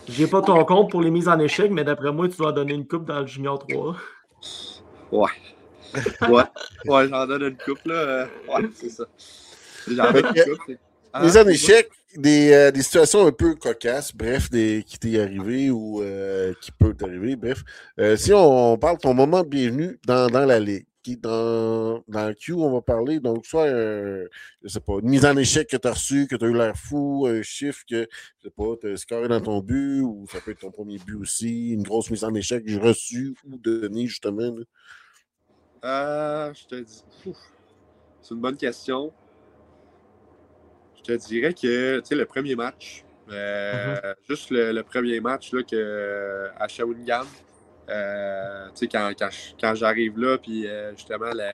J'ai pas ton compte pour les mises en échec, mais d'après moi, tu dois donner une coupe dans le Junior trois. Ouais. Ouais, ouais, j'en donne une coupe, là. Euh, ouais, c'est ça. J'en donne une coupe. C'est... Ah, Mise en échec, des, euh, des situations un peu cocasses, bref, des, qui t'est arrivé ou euh, qui peut t'arriver, bref. Euh, si on parle de ton moment de bienvenue dans, dans la ligue, qui dans, dans le Q, on va parler, donc soit, euh, je sais pas, une mise en échec que tu as reçue, que tu as eu l'air fou, un chiffre que, je sais pas, tu as scoré dans ton but, ou ça peut être ton premier but aussi, une grosse mise en échec reçue ou donnée, justement. Là. Euh, je te dis. Ouf, c'est une bonne question. Je te dirais que, tu sais, le premier match, euh, mm-hmm. juste le, le premier match là, que, à Shawinigan, euh, tu sais, quand, quand, quand j'arrive là, puis euh, justement, la,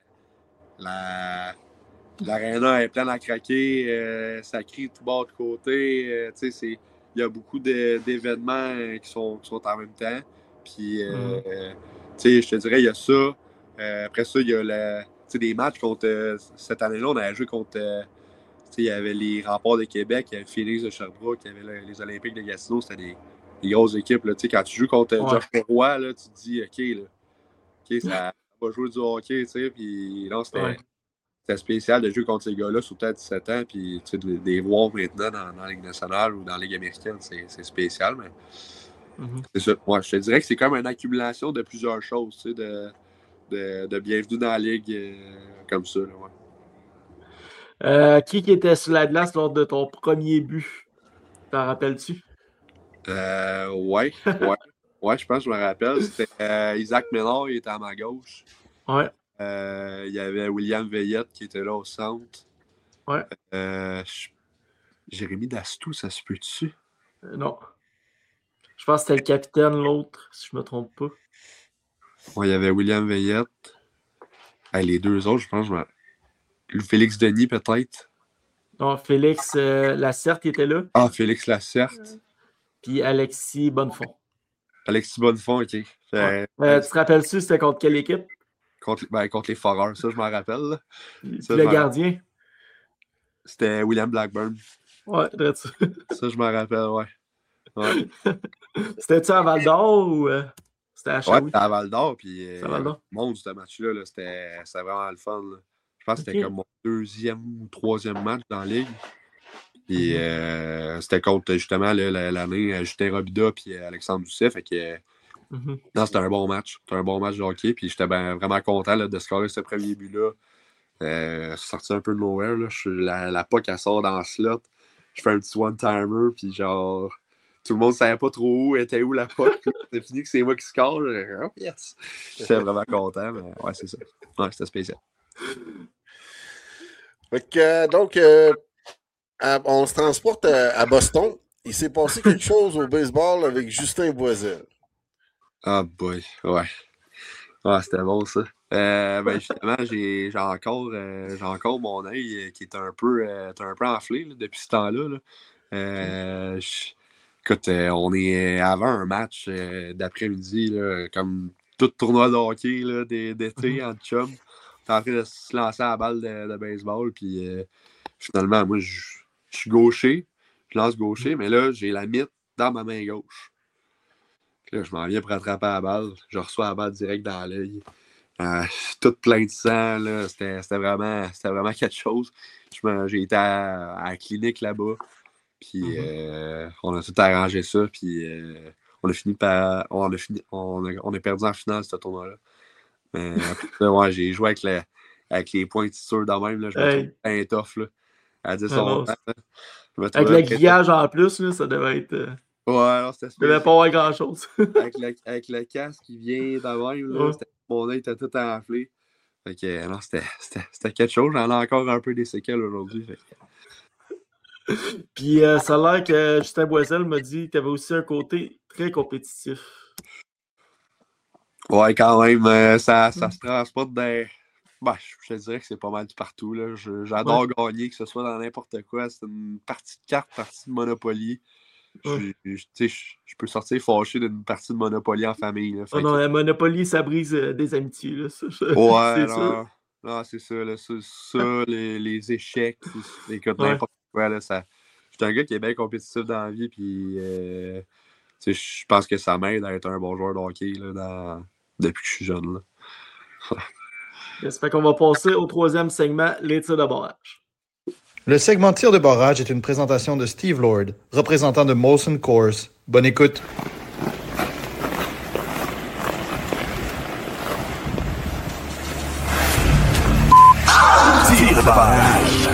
la, l'aréna est pleine à craquer, euh, ça crie de tout bord de côté, euh, tu sais, il y a beaucoup de, d'événements qui sont, qui sont en même temps. Puis, euh, mm-hmm. tu sais, je te dirais, il y a ça. Euh, après ça, il y a la, des matchs contre. Euh, cette année-là, on a joué contre. Euh, il y avait les Remparts de Québec, il y avait Phoenix de Sherbrooke, il y avait le, les Olympiques de Gatineau. C'était des, des grosses équipes. Là. Quand tu joues contre ouais. Geoffrey Roy, là, tu te dis, OK, là, okay ça va jouer du hockey. Puis là, c'était, ouais. c'était spécial de jouer contre ces gars-là, surtout à dix-sept ans. Puis de, de les voir maintenant dans, dans la Ligue nationale ou dans la Ligue américaine, c'est, c'est spécial. Mais mm-hmm. c'est ça. Ouais, je te dirais que c'est comme une accumulation de plusieurs choses. De, De, de bienvenue dans la ligue euh, comme ça. Là, ouais. euh, qui, qui était sur la glace lors de ton premier but? T'en rappelles-tu? Euh, ouais, ouais. Ouais, je pense que je me rappelle. C'était euh, Isaac Ménard, il était à ma gauche. Ouais. Euh, il y avait William Veillette qui était là au centre. Ouais. Euh, je... Jérémy Dastou, ça se peut-tu? Euh, non. Je pense que c'était le capitaine, l'autre, si je me trompe pas. Ouais, il y avait William Veillette. Hey, les deux autres, je pense, je me... Félix Denis, peut-être. Non, Félix euh, Lacerte était là. Ah, Félix Lacerte. Puis Alexis Bonnefond. Alexis Bonnefond, OK. Ouais. Euh, tu te rappelles-tu, c'était contre quelle équipe? Contre, ben, contre les Foreurs, ça, je m'en rappelle. Là. Ça, le gardien? C'était William Blackburn. Ouais, très ça. Ça, je m'en rappelle, ouais. ouais. C'était-tu à Val-d'Or ou... Euh... C'était à Shawi. Ouais, c'était à Val-d'Or, puis euh, le monde, ce match-là, là, c'était, c'était vraiment le fun. Là. Je pense que c'était okay. comme mon deuxième ou troisième match dans la ligue. Puis mm-hmm. euh, c'était contre, justement, là, l'année Justin Robida puis Alexandre Doucet. Fait que, mm-hmm. non, c'était un bon match. C'était un bon match de hockey, puis j'étais ben, vraiment content là, de scorer ce premier but-là. Euh, sorti un peu de nowhere, là. Je, la, la puck, elle sort dans le slot. Je fais un petit one-timer, puis genre... Tout le monde ne savait pas trop où était où la puck. C'est fini que c'est moi qui score. Oh, yes! J'étais vraiment content, mais ouais, c'est ça. Ouais, c'était spécial. Fait que, euh, donc, euh, à, on se transporte à, à Boston. Il s'est passé quelque chose au baseball avec Justin Boisel. Ah, oh boy, ouais. Ouais, c'était bon, ça. Euh, ben, justement, j'ai, j'ai, encore, euh, j'ai encore mon œil qui est un peu, euh, un peu enflé là, depuis ce temps-là. Là. Euh, je... Écoute, euh, on est avant un match euh, d'après-midi, là, comme tout tournoi de hockey là, d'été mm-hmm. en chum. On est en train de se lancer à la balle de, de baseball. Puis euh, finalement, moi, je suis gaucher. Je lance gaucher, mais là, j'ai la mythe dans ma main gauche. Puis là, je m'en viens pour attraper la balle. Je reçois la balle direct dans l'œil. Euh, tout plein de sang. Là. C'était, c'était, vraiment, c'était vraiment quelque chose. Je j'ai été à, à la clinique là-bas. Puis mm-hmm. euh, on a tout arrangé ça, puis euh, on a fini par. On a, fini, on a, on a perdu en finale ce tournoi-là. Mais après, ouais, j'ai joué avec, le, avec les pointitures de même, là, je me hey. trouve un tough là. À dix son temps. Avec le grillage en plus, là, ça devait être. Euh... Ouais, non, c'était ça devait pas avoir grand-chose. avec, le, avec le casque qui vient de même, là, ouais. Mon œil était tout enflé. Fait que non, c'était, c'était, c'était quelque chose. J'en ai encore un peu des séquelles aujourd'hui. Fait que... Puis euh, ça a l'air que Justin Boisel m'a dit que tu avais aussi un côté très compétitif. Ouais, quand même. Euh, ça, ça se transporte dans. Ben, je te dirais que c'est pas mal du partout. Là. Je, j'adore ouais. gagner, que ce soit dans n'importe quoi. C'est une partie de cartes, partie de Monopoly. Ouais. Je, je, je, je peux sortir fâché d'une partie de Monopoly en famille. Là. Oh non, que... la Monopoly, ça brise euh, des amitiés. Là, ça, je... Ouais, c'est non, ça. Non, c'est ça. Là, ça, ça les, les échecs, écoute, ouais. n'importe quoi. Là, ça... Je suis un gars qui est bien compétitif dans la vie. Puis, euh... je pense que ça m'aide à être un bon joueur de hockey là, dans... depuis que je suis jeune. Là. Ça fait qu'on va passer au troisième segment, les tirs de barrage. Le segment tir de barrage est une présentation de Steve Lord, représentant de Molson Coors. Bonne écoute. Tir de barrage.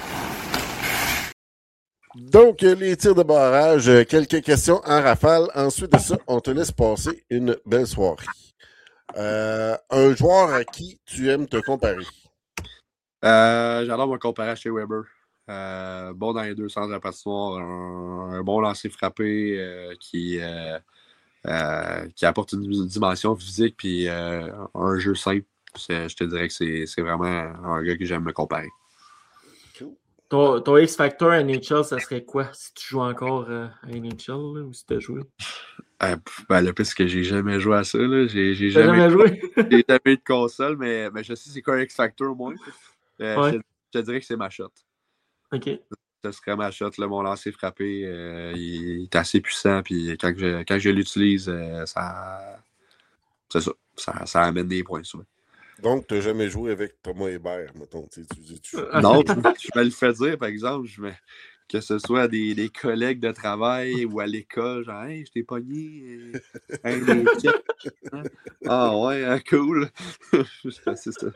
Donc, les tirs de barrage, quelques questions en rafale. Ensuite de ça, on te laisse passer une belle soirée. Euh, un joueur à qui tu aimes te comparer? Euh, j'adore me comparer à Shea Weber. Euh, bon dans les deux sens de la patinoire, un, un bon lancer frappé euh, qui, euh, euh, qui apporte une dimension physique puis euh, un jeu simple. Je te dirais que c'est, c'est vraiment un gars que j'aime me comparer. Ton, ton X-Factor N H L, ça serait quoi si tu joues encore euh, à N H L là, ou si tu as joué? Euh, ben, le pire, c'est que j'ai jamais joué à ça. Là. J'ai, j'ai T'as jamais, jamais joué? j'ai jamais eu de console, mais, mais je sais c'est quoi un X-Factor au moins. Euh, Ouais. je, te, je te dirais que c'est ma shot. OK. Ce serait ma shot. Là, mon lancer frappé, euh, il, il est assez puissant. Puis quand je, quand je l'utilise, euh, ça, c'est ça, ça. Ça amène des points souvent. Donc, tu n'as jamais joué avec Thomas Hébert, mettons. Tu, tu, tu... Non, je, je me le fais dire, par exemple, je me, que ce soit à des, des collègues de travail ou à l'école, genre, hey, je t'ai pogné. Euh, hey, les hein? Ah ouais, hein, cool. C'est ça.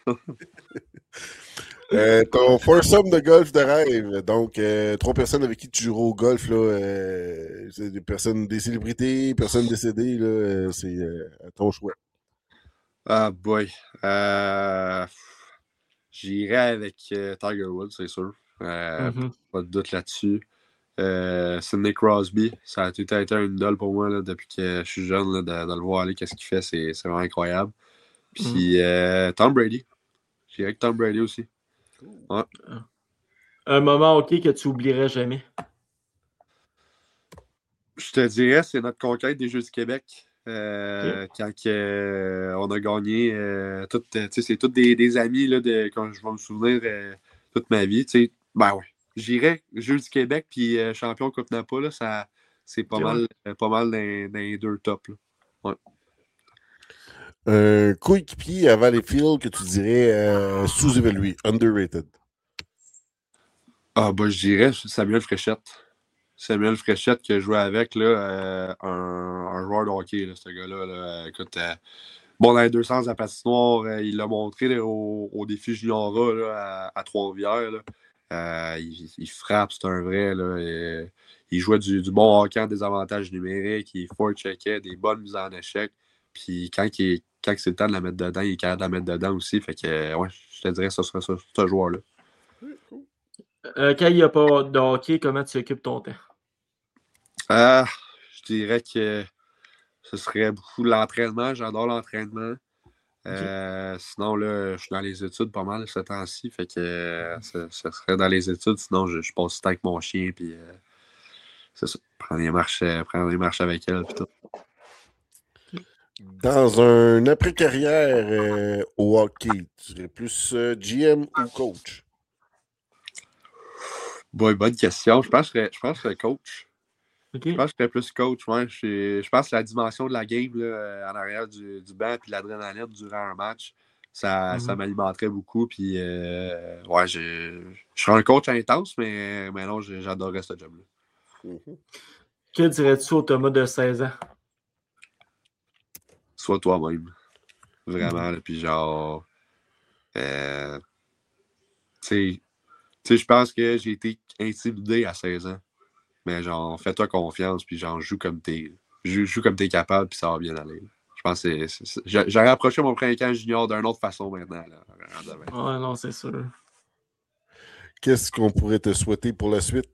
euh, ton foursome de golf de rêve, donc euh, trois personnes avec qui tu joueras au golf, là, euh, c'est des personnes, des célébrités, personnes décédées, là, euh, c'est euh, ton choix. Ah boy. Euh, j'irai avec euh, Tiger Woods, c'est sûr. Euh, Mm-hmm. Pas de doute là-dessus. Euh, Sidney Crosby, ça a tout été un idole pour moi là, depuis que je suis jeune, là, de, de le voir aller, qu'est-ce qu'il fait, c'est, c'est vraiment incroyable. Puis mm. euh, Tom Brady. J'irai avec Tom Brady aussi. Ouais. Un moment OK que tu oublierais jamais. Je te dirais, c'est notre conquête des Jeux du Québec. Euh, okay. Quand euh, on a gagné, euh, tout, c'est tous des, des amis là, de, quand je vais me souvenir euh, toute ma vie. Ben ouais. J'irais Jeux du Québec puis euh, champion Coupe Napa, là, ça, c'est pas okay, mal, ouais. pas mal dans, dans les deux tops. Là. Ouais. Un coéquipier à Valleyfield que tu dirais euh, sous-évalué, underrated. Ah bah je dirais Samuel Fréchette. Samuel Fréchette qui a joué avec là, euh, un, un joueur de hockey, là, ce gars-là. Là. Écoute, euh, bon, dans les deux sens de la patinoire, euh, il l'a montré là, au, au défi Juniora là, à, à Trois-Rivières. Là. Euh, il, il frappe, c'est un vrai. Là, et, il jouait du, du bon hockey en désavantage numérique, il forecheckait, des bonnes mises en échec. Puis quand, il, quand c'est le temps de la mettre dedans, il est capable de la mettre dedans aussi. Fait que, ouais, je te dirais que ce serait ce, ce joueur-là. Euh, quand il n'y a pas de hockey, comment tu occupes ton temps? Ah, je dirais que ce serait beaucoup l'entraînement. J'adore l'entraînement. Euh, okay. Sinon, là, je suis dans les études pas mal ce temps-ci. Fait que euh, ce, ce serait dans les études. Sinon, je, je passe du temps avec mon chien. Puis, euh, c'est ça. Prendre des marches, euh, prendre des marches avec elle. Puis tout. Dans un après-carrière euh, au hockey, tu serais plus euh, G M ou coach? Bon, bonne question. Je pense que je pense que je serais coach. Okay. Je pense que je serais plus coach. Ouais. Je, je pense que la dimension de la game là, en arrière du, du banc et l'adrénaline durant un match, ça, mm-hmm. ça m'alimenterait beaucoup. Puis, euh, ouais, je, je serais un coach intense, mais, mais non, j'adorerais ce job-là. Mm-hmm. Que dirais-tu au Thomas de seize ans? Sois toi-même. Vraiment. Mm-hmm. Puis, genre, euh, tu sais, je pense que j'ai été intimidé à seize ans. Mais genre, fais-toi confiance, puis genre, joue comme t'es, joue, joue comme t'es capable, puis ça va bien aller. Je pense que c'est, c'est, c'est... j'aurais approché mon printemps junior d'une autre façon maintenant. Là. Ouais, non, c'est sûr. Qu'est-ce qu'on pourrait te souhaiter pour la suite?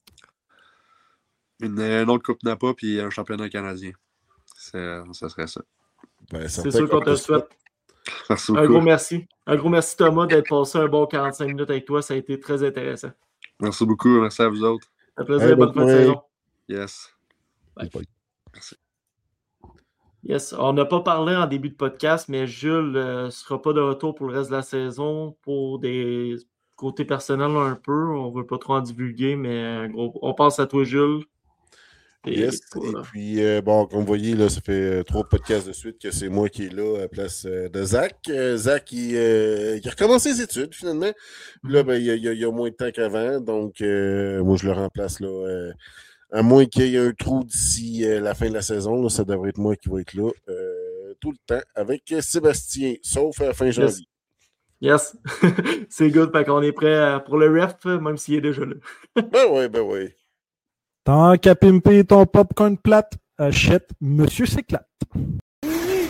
Une, une autre Coupe Napa, puis un championnat canadien. C'est, ça serait ça. Ben, c'est sûr qu'on te souhaite. Merci un beaucoup. gros merci. Un gros merci, Thomas, d'être passé un bon quarante-cinq minutes avec toi. Ça a été très intéressant. Merci beaucoup. Merci à vous autres. Un plaisir. Hey, bonne fin de saison. Yes. Bye. Merci. Yes. On n'a pas parlé en début de podcast, mais Jules ne euh, sera pas de retour pour le reste de la saison pour des côtés personnels un peu. On ne veut pas trop en divulguer, mais gros, on pense à toi, Jules. Et, Yes. voilà. Et puis, euh, bon, comme vous voyez, là, ça fait euh, trois podcasts de suite que c'est moi qui est là à la place euh, de Zach. Euh, Zach, il, euh, il a recommencé ses études, finalement. Puis là, ben, il, y a, il, y a, il y a moins de temps qu'avant. Donc, euh, moi, je le remplace là. Euh, à moins qu'il y ait un trou d'ici euh, la fin de la saison, là, ça devrait être moi qui va être là euh, tout le temps avec Sébastien, sauf à la fin janvier. Yes. yes. C'est good. Fait qu'on est prêt pour le ref, même s'il est déjà là. Ben oui, ben oui. Tant qu'à pimper ton popcorn plate, achète Monsieur S'éclate. OK,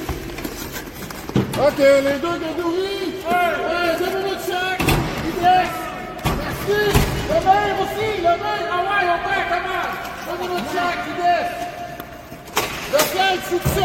les deux de Doury. Ouais, deux minutes chaque. Yes. Merci. Le main aussi, le main. Ah ouais, on fait, comment? Deux minutes chaque, yes. Le flanc, je suis tout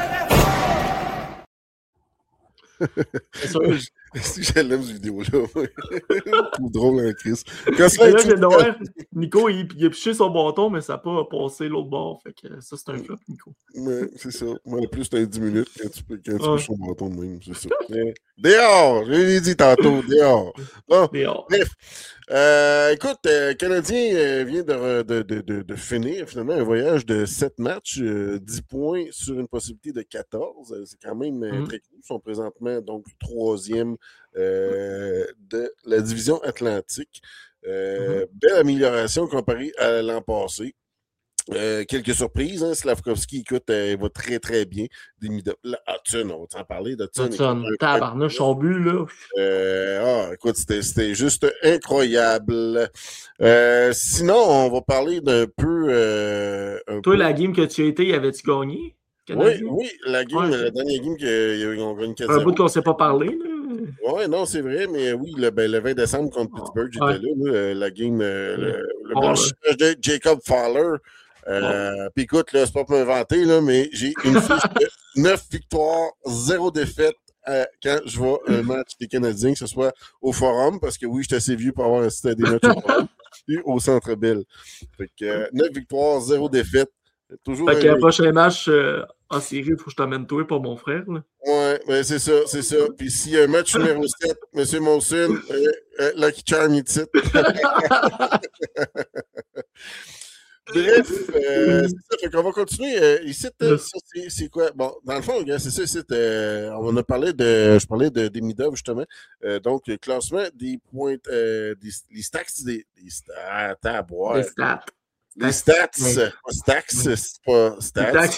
seul. C'est sûr. J'aime cette vidéo-là. C'est drôle, hein, Chris. Là, j'ai de Nico, il, il a piché son bâton, mais ça n'a pas passé l'autre bord. Fait que ça, c'est un flop, Nico. Ouais, c'est ça. Moi, le plus, c'était dix minutes quand tu, quand tu ouais. piches son bâton de même. C'est ça. Mais, dehors! Je l'ai dit tantôt, dehors. Bon, dehors. Bref. Euh, écoute, le euh, Canadien euh, vient de, de, de, de, de finir finalement un voyage de sept matchs, euh, dix points sur une possibilité de quatorze. C'est quand même euh, mm. très cool. Ils sont présentement donc troisième euh, de la division Atlantique. Euh, mm-hmm. Belle amélioration comparée à l'an passé. Euh, quelques surprises, hein. Slavkovski, écoute, euh, il va très très bien. Là, Hudson, on va t'en parler d'Hudson. Hudson, tabarnouche, son but, là. Euh, ah, écoute, c'était, c'était juste incroyable. Euh, sinon, on va parler d'un peu... Euh, un Toi, peu... la game que tu as été, y avait-tu gagné? Oui, oui, la game, ouais. La dernière game qu'on gagne quatre zéro. Un bout qu'on ne s'est pas parlé, là. Oui, non, c'est vrai, mais oui, le, ben, le vingt décembre contre Pittsburgh, j'étais ouais. là, là, la game, euh, le, le oh, blanchissage de Jacob Fowler. Euh, Puis écoute, là, c'est pas pour m'inventer, là, mais j'ai une fiche de neuf victoires, zéro défaite euh, quand je vois un match des Canadiens, que ce soit au Forum, parce que oui, je suis assez vieux pour avoir assisté à des matchs au Forum, puis au Centre Bell. Fait que euh, neuf victoires, zéro défaite. Toujours fait que le prochain match euh, en série, il faut que je t'amène toi pour mon frère. Là. Ouais, ben c'est ça, c'est ça. Puis s'il y a un match numéro sept, M. Monson, euh, euh, Lucky Charm, il titre. Bref, euh, c'est ça, fait qu'on va continuer. Euh, ici, euh, ça, c'est, c'est quoi? Bon, dans le fond, c'est ça, ici, euh, on a parlé de, je parlais de, des Midov, justement. Euh, donc, le classement des points, euh, des, les stacks, des, des stats, à boire. Les stats. Les stats, ouais. Pas stacks, c'est pas stats.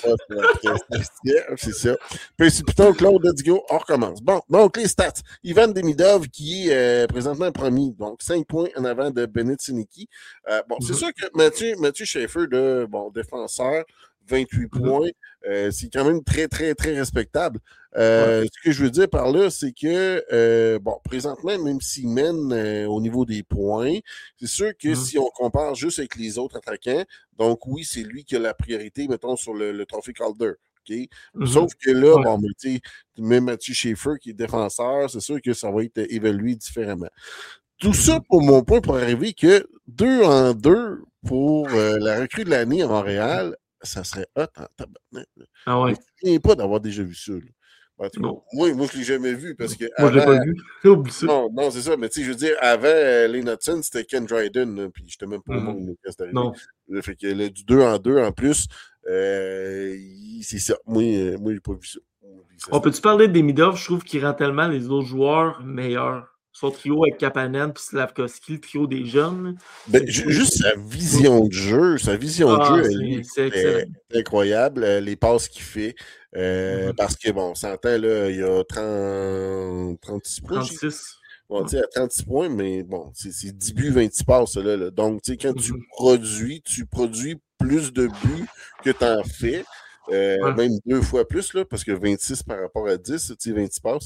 C'est ça. Précipitant, Claude Ledigo, on recommence. Bon, donc les stats. Ivan Demidov qui est euh, présentement premier, donc cinq points en avant de Bennett Sinicki. Euh, bon, mm-hmm. C'est sûr que Mathieu, Mathieu Schaefer, de, bon, défenseur, vingt-huit mm-hmm. points, euh, c'est quand même très, très, très respectable. Euh, ouais. Ce que je veux dire par là, c'est que, euh, bon, présentement, même s'il mène euh, au niveau des points, c'est sûr que mmh. si on compare juste avec les autres attaquants, donc oui, c'est lui qui a la priorité, mettons, sur le, le trophée Calder. Okay? Mmh. Sauf que là, ouais. bon, mais tu sais, même Mathieu Schaefer qui est défenseur, c'est sûr que ça va être évalué différemment. Tout ça pour mon point pour arriver que deux en deux pour euh, la recrue de l'année à Montréal, ça serait hot en tabarnak. Ah ouais. Je ne me souviens pas d'avoir déjà vu ça. Là. En tout cas, moi, moi, je ne l'ai jamais vu parce que. Moi, avant, je ne l'ai pas vu. Oublie ça. Non, non, c'est ça. Mais tu sais, je veux dire, avant euh, les Hudson, c'était Ken Dryden. Là, puis je n'étais même pas au monde quand c'est arrivé. Non. Là, fait que là, du deux en deux en plus, euh, c'est ça. Moi, euh, moi je n'ai pas vu ça. ça On peut-tu parler des Midov? Je trouve qu'il rend tellement les autres joueurs meilleurs. Son trio avec Kapanen puis Slavkovski, le trio des jeunes. Ben, juste sa vision de jeu, sa vision ah, de jeu, c'est, elle, c'est est, est incroyable. Les passes qu'il fait. Euh, mm-hmm. Parce que, bon, on s'entend, là, il y a trente, trente-six points. trente-six. Bon, tu sais, à trente-six points, mais bon, c'est, c'est dix buts, vingt-six passes, là, là. Donc, tu sais, quand mm-hmm. tu produis, tu produis plus de buts que tu en fais. Euh, ouais. Même deux fois plus, là, parce que vingt-six par rapport à dix, tu sais, vingt-six passes.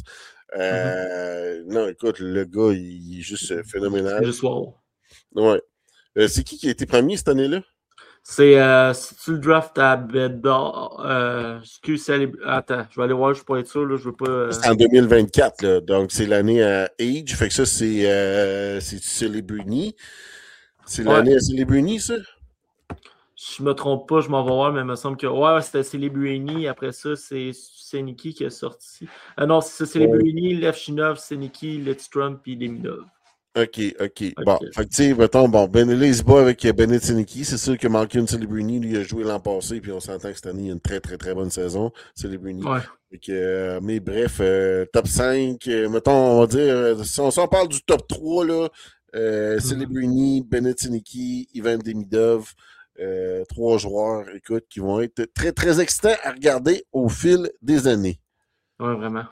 Euh, mm-hmm. Non, écoute, le gars, il est juste phénoménal. C'est juste wow. Ouais. Euh, c'est qui qui a été premier cette année-là? C'est euh, si tu le draft à Bedard. Euh, excuse, c'est les... Attends, je vais aller voir, je ne peux pas être sûr, là, je veux pas. Euh... C'est en deux mille vingt-quatre, là, donc c'est l'année à Age. Fait que ça, c'est, euh, c'est Celebrini. C'est ouais. l'année à Celebrini, ça? Je me trompe pas, je m'en vais voir, mais il me semble que. Ouais, c'était Celebrini. Après ça, c'est Sinicki qui est sorti. Euh, non, c'est ça, Celebrini, ouais. Levchinov, Sinicki, Lidstrom, puis Demidov. OK, OK. Fait Bon, que- fait que, tu sais, mettons, bon, Ben là, il se bat avec euh, Bennett Sinicki. C'est sûr que Malcolm Celebrini, lui, a joué l'an passé, puis on s'entend que cette année, il a une très, très, très bonne saison, Celebrini. Ouais. Fait que, euh, mais bref, euh, top cinq, euh, mettons, on va dire, euh, si on s'en parle du top trois, là, euh, Celebrini, Bennett Sinicki, Ivan Demidov, euh, trois joueurs, écoute, qui vont être très, très excitants à regarder au fil des années. Ouais, vraiment.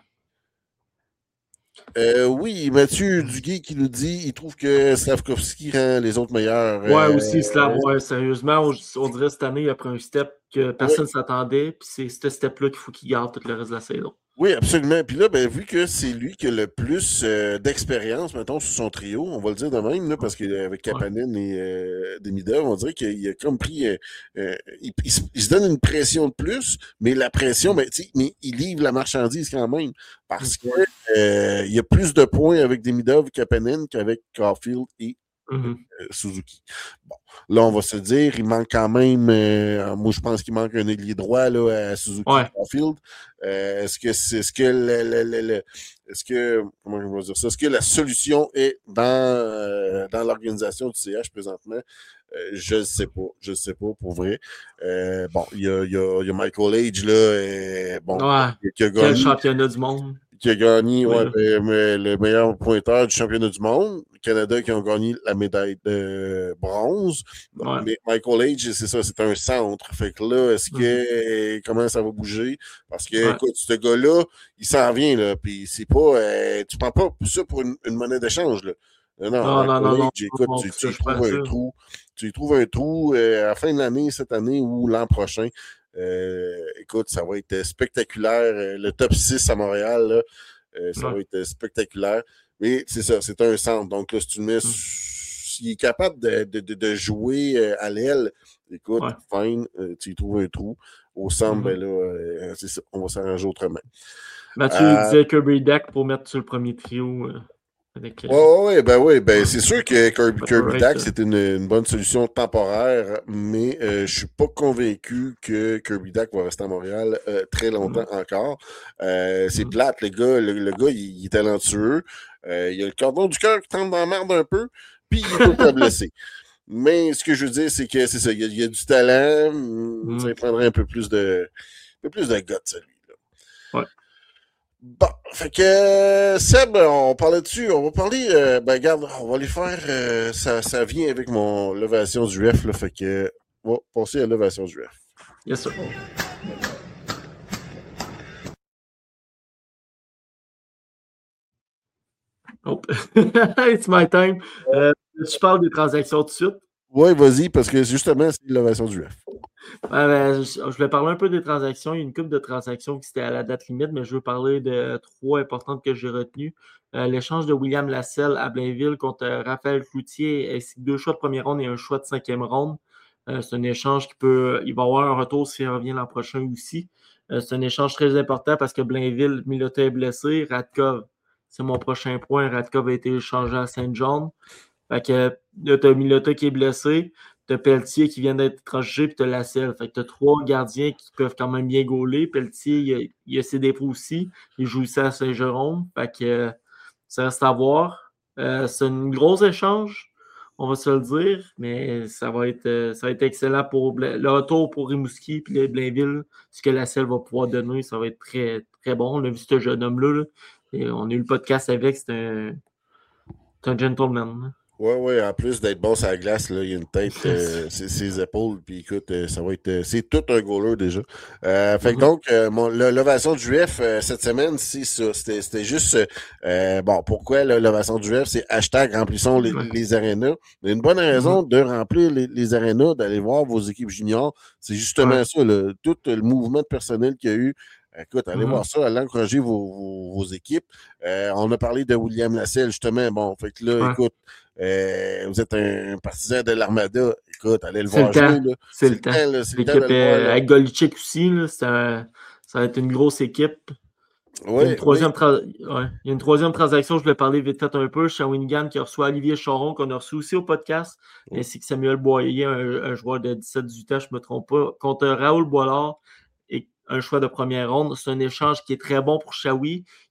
Euh, oui, Mathieu Duguay qui nous dit il trouve que Slavkovski rend les autres meilleurs. Ouais, Euh, aussi, Slav, ouais, sérieusement, on, on dirait cette année, il a pris un step que personne ne s'attendait, puis c'est ce step-là qu'il faut qu'il garde tout le reste de la saison. Oui, absolument. Puis là, ben, vu que c'est lui qui a le plus euh, d'expérience, mettons, sur son trio, on va le dire de même, là, parce qu'avec Kapanen et euh, Demidov, on dirait qu'il a comme pris. Euh, euh, il, il, se- il se donne une pression de plus, mais la pression, ben, tu sais, mais il livre la marchandise quand même. Parce que euh, il y a plus de points avec Demidov et Kapanen qu'avec Caulfield et Mhm. euh, Suzuki. Bon, là, on va se dire, il manque quand même, euh, moi je pense qu'il manque un ailier droit là, à Suzuki Ouais. Caulfield. Euh, est-ce que c'est est-ce que le, le, le, le- est-ce que comment je vais dire ça? Est-ce que la solution est dans, euh, dans l'organisation du C H présentement? Euh, je ne sais pas. Je ne sais pas pour vrai. Euh, bon, il y a, il y, a, il y a Michael Age là, euh, bon, Ouais. qui a Quel gagné championnat du monde. qui a gagné Oui, ouais, là. ben, mais le meilleur pointeur du championnat du monde. Le Canada qui ont gagné la médaille de bronze. Bon, Ouais. mais Michael Age, c'est ça, c'est un centre. Fait que là, est-ce que Mhm. comment ça va bouger? Parce que, Ouais. écoute, ce gars-là, il s'en vient, là. Puis c'est pas. Euh, tu prends pas ça pour une, une monnaie d'échange, là. Non, non, Non, non, Michael non, non, Age, écoute, non, tu, ça, tu y je suis pas trouves un sûr. trou. Tu y trouves un trou euh, à la fin de l'année, cette année ou l'an prochain. Euh, écoute, ça va être spectaculaire. Euh, Le top six à Montréal, là, euh, ça Ouais. va être spectaculaire. Mais c'est ça, c'est un centre. Donc là, si tu le mets, Mm. s'il est capable de, de, de, de jouer euh, à l'aile, écoute, Ouais. fine, euh, tu y trouves un trou. Au centre, Mhm. ben là, euh, c'est ça, on va s'arranger autrement. Mathieu Euh, disait Kirby Dak pour mettre sur le premier trio. euh, avec, euh, Ouais, ouais, ouais, ben oui, ben ouais. c'est sûr que Kirby, Ça Kirby peut Dack, être, euh, c'est une, une bonne solution temporaire, mais euh, je suis pas convaincu que Kirby Dack va rester à Montréal euh, très longtemps encore. Euh, c'est Mm. plate, le gars, le, le gars, il, il est talentueux. Euh, il a le cordon du cœur qui tombe dans la merde un peu, puis il est tout le temps blessé. Mais ce que je veux dire, c'est que c'est ça, il y a, il y a du talent, mm. ça Mm. lui prendrait un peu plus de, un peu plus de guts, celui-là. Ouais. Bon, fait que euh, Seb, on parlait dessus, on va parler, euh, ben regarde, on va les faire, euh, ça, ça vient avec mon l'ovation du F, là, fait que on va passer à l'ovation du F. Yes, sir. Oh. It's my time. Euh, tu parles des transactions tout de suite. Ouais, vas-y, parce que justement, c'est l'ovation du F. Ouais, ben, je, je voulais parler un peu des transactions. Il y a une couple de transactions qui étaient à la date limite, mais je veux parler de trois importantes que j'ai retenues. Euh, l'échange de William Lasselle à Blainville contre euh, Raphaël Cloutier, ainsi que deux choix de première ronde et un choix de cinquième ronde. Euh, c'est un échange qui peut. Il va avoir un retour s'il revient l'an prochain aussi. Euh, c'est un échange très important parce que Blainville, Milota est blessé. Radkov, c'est mon prochain point. Radkov a été échangé à Saint-John. Fait que là, t'as Milota qui est blessé, t'as Pelletier qui vient d'être tranché, puis t'as Lasselle. Fait que t'as trois gardiens qui peuvent quand même bien gauler. Pelletier, il a, il a ses défauts aussi. Il joue ça à Saint-Jérôme. Fait que euh, ça reste à voir. Euh, c'est un gros échange, on va se le dire, mais ça va être, euh, ça va être excellent pour Bla- le retour pour Rimouski puis les Blainville. Ce que Lasselle va pouvoir donner, ça va être très, très bon. On a vu ce jeune homme-là. Là, et on a eu le podcast avec, c'est un, c'est un gentleman. Là. Ouais, ouais, en plus d'être bon sur la glace, là, il y a une tête, euh, ses, ses épaules, puis écoute, euh, ça va être, euh, c'est tout un goaler déjà. Euh, fait que Mhm. donc, euh, mon, le- l'ovation du F euh, cette semaine, c'est ça. C'était, c'était juste, euh, bon, pourquoi le- l'ovation du F, c'est hashtag remplissons les, Ouais. les arénas. Il y a une bonne raison de remplir les, les arénas, d'aller voir vos équipes juniors. C'est justement Ouais. ça, là, tout le mouvement de personnel qu'il y a eu. Écoute, allez Mhm. voir ça, allez encourager vos, vos, vos équipes. Euh, on a parlé de William Lasselle, justement. Bon, fait que là, Ouais. écoute, euh, vous êtes un partisan de l'Armada. Écoute, allez le C'est voir le temps. jouer. Là. C'est le temps. là, c'est le temps de L'équipe le voir. euh, Là. avec Golichik aussi, là, c'est un- ça va être une grosse équipe. Il y a Ouais, une troisième, ouais. tra- ouais. Il y a une troisième transaction, je voulais parler vite fait un peu. Shawinigan qui reçoit Olivier Charon, qu'on a reçu aussi au podcast, Oh. ainsi que Samuel Boyer, un, un joueur de dix-sept dix-huit ans, je ne me trompe pas, contre Raoul Boilard et un choix de première ronde. C'est un échange qui est très bon pour Shawi,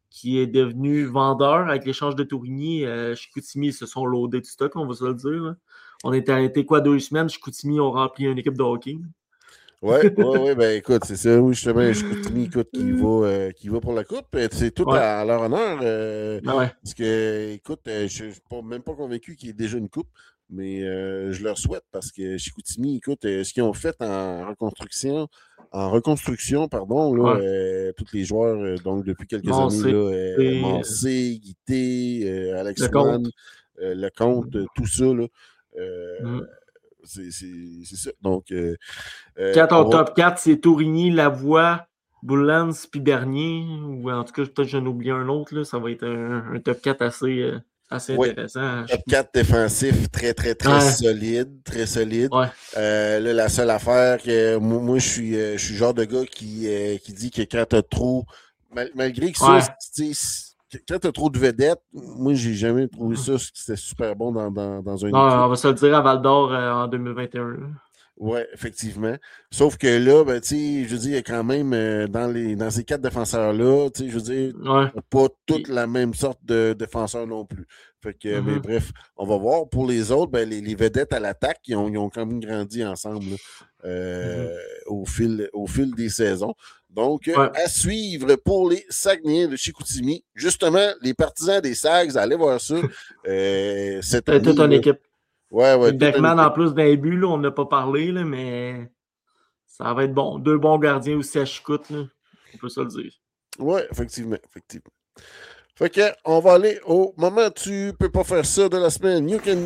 qui est devenu vendeur avec l'échange de Tourigny. Euh, Chicoutimi, ils se sont loadés du stock, on va se le dire. Là. On était arrêté quoi, deux semaines. Chicoutimi ont rempli une équipe de hockey. Oui, oui, oui, ben écoute, c'est ça, oui, justement, Chicoutimi, écoute, qui va, euh, qui va pour la coupe. C'est tout Ouais. à, à leur honneur. Euh, Ouais. Parce que, écoute, euh, je ne suis pas- même pas convaincu qu'il y ait déjà une coupe, mais euh, je leur souhaite parce que Chicoutimi, écoute, euh, ce qu'ils ont fait en reconstruction, en reconstruction, pardon, là, Ouais. euh, tous les joueurs, euh, donc depuis quelques Mancé, années, là, euh, Guité, Mancé, Guité, euh, Alex Lecomte. Swan, euh, Lecomte, euh, tout ça, là. Euh, Mm. c'est c'est- c'est ça. Donc, euh, euh, Quand on ton va- top quatre, c'est Tourigny, Lavoie, Boulans, puis Bernier, ou en tout cas, peut-être que j'en oublie un autre, là, ça va être un, un top quatre assez, euh, assez Oui. intéressant. Top quatre défensif, très, très, très Ouais. solide. Très solide. Ouais. Euh, là, la seule affaire que moi, moi, je suis euh, je suis le genre de gars qui, euh, qui dit que quand t'as trop. mal- malgré que ça, Ouais. c'est- c'est- quand t'as trop de vedettes, moi, j'ai jamais trouvé ça que c'était super bon dans, dans, dans un Non, équipe. on va se le dire à Val d'Or euh, en deux mille vingt et un. là. Oui, effectivement. Sauf que là, ben, tu sais, je veux dire, il y a quand même euh, dans, les, dans ces quatre défenseurs-là, tu sais, je veux dire, Ouais. pas toute la même sorte de défenseurs non plus. Fait que, Mhm. mais bref, on va voir. Pour les autres, ben, les, les vedettes à l'attaque, ils ont, ils ont quand même grandi ensemble là, euh, au, fil, au fil des saisons. Donc, euh, Ouais. à suivre pour les Saguenayens de Chicoutimi. Justement, les partisans des Sags, allez voir ça. Euh, cette C'est année, toute une là. équipe. Ouais, ouais, Et toute une Beckman, équipe. en plus d'un but, là, on n'a pas parlé, là, mais ça va être bon. Deux bons gardiens aussi à Chicoute, là. On peut se le dire. Oui, effectivement, effectivement. Fait que, on va aller au moment où tu peux pas faire ça de la semaine. You can...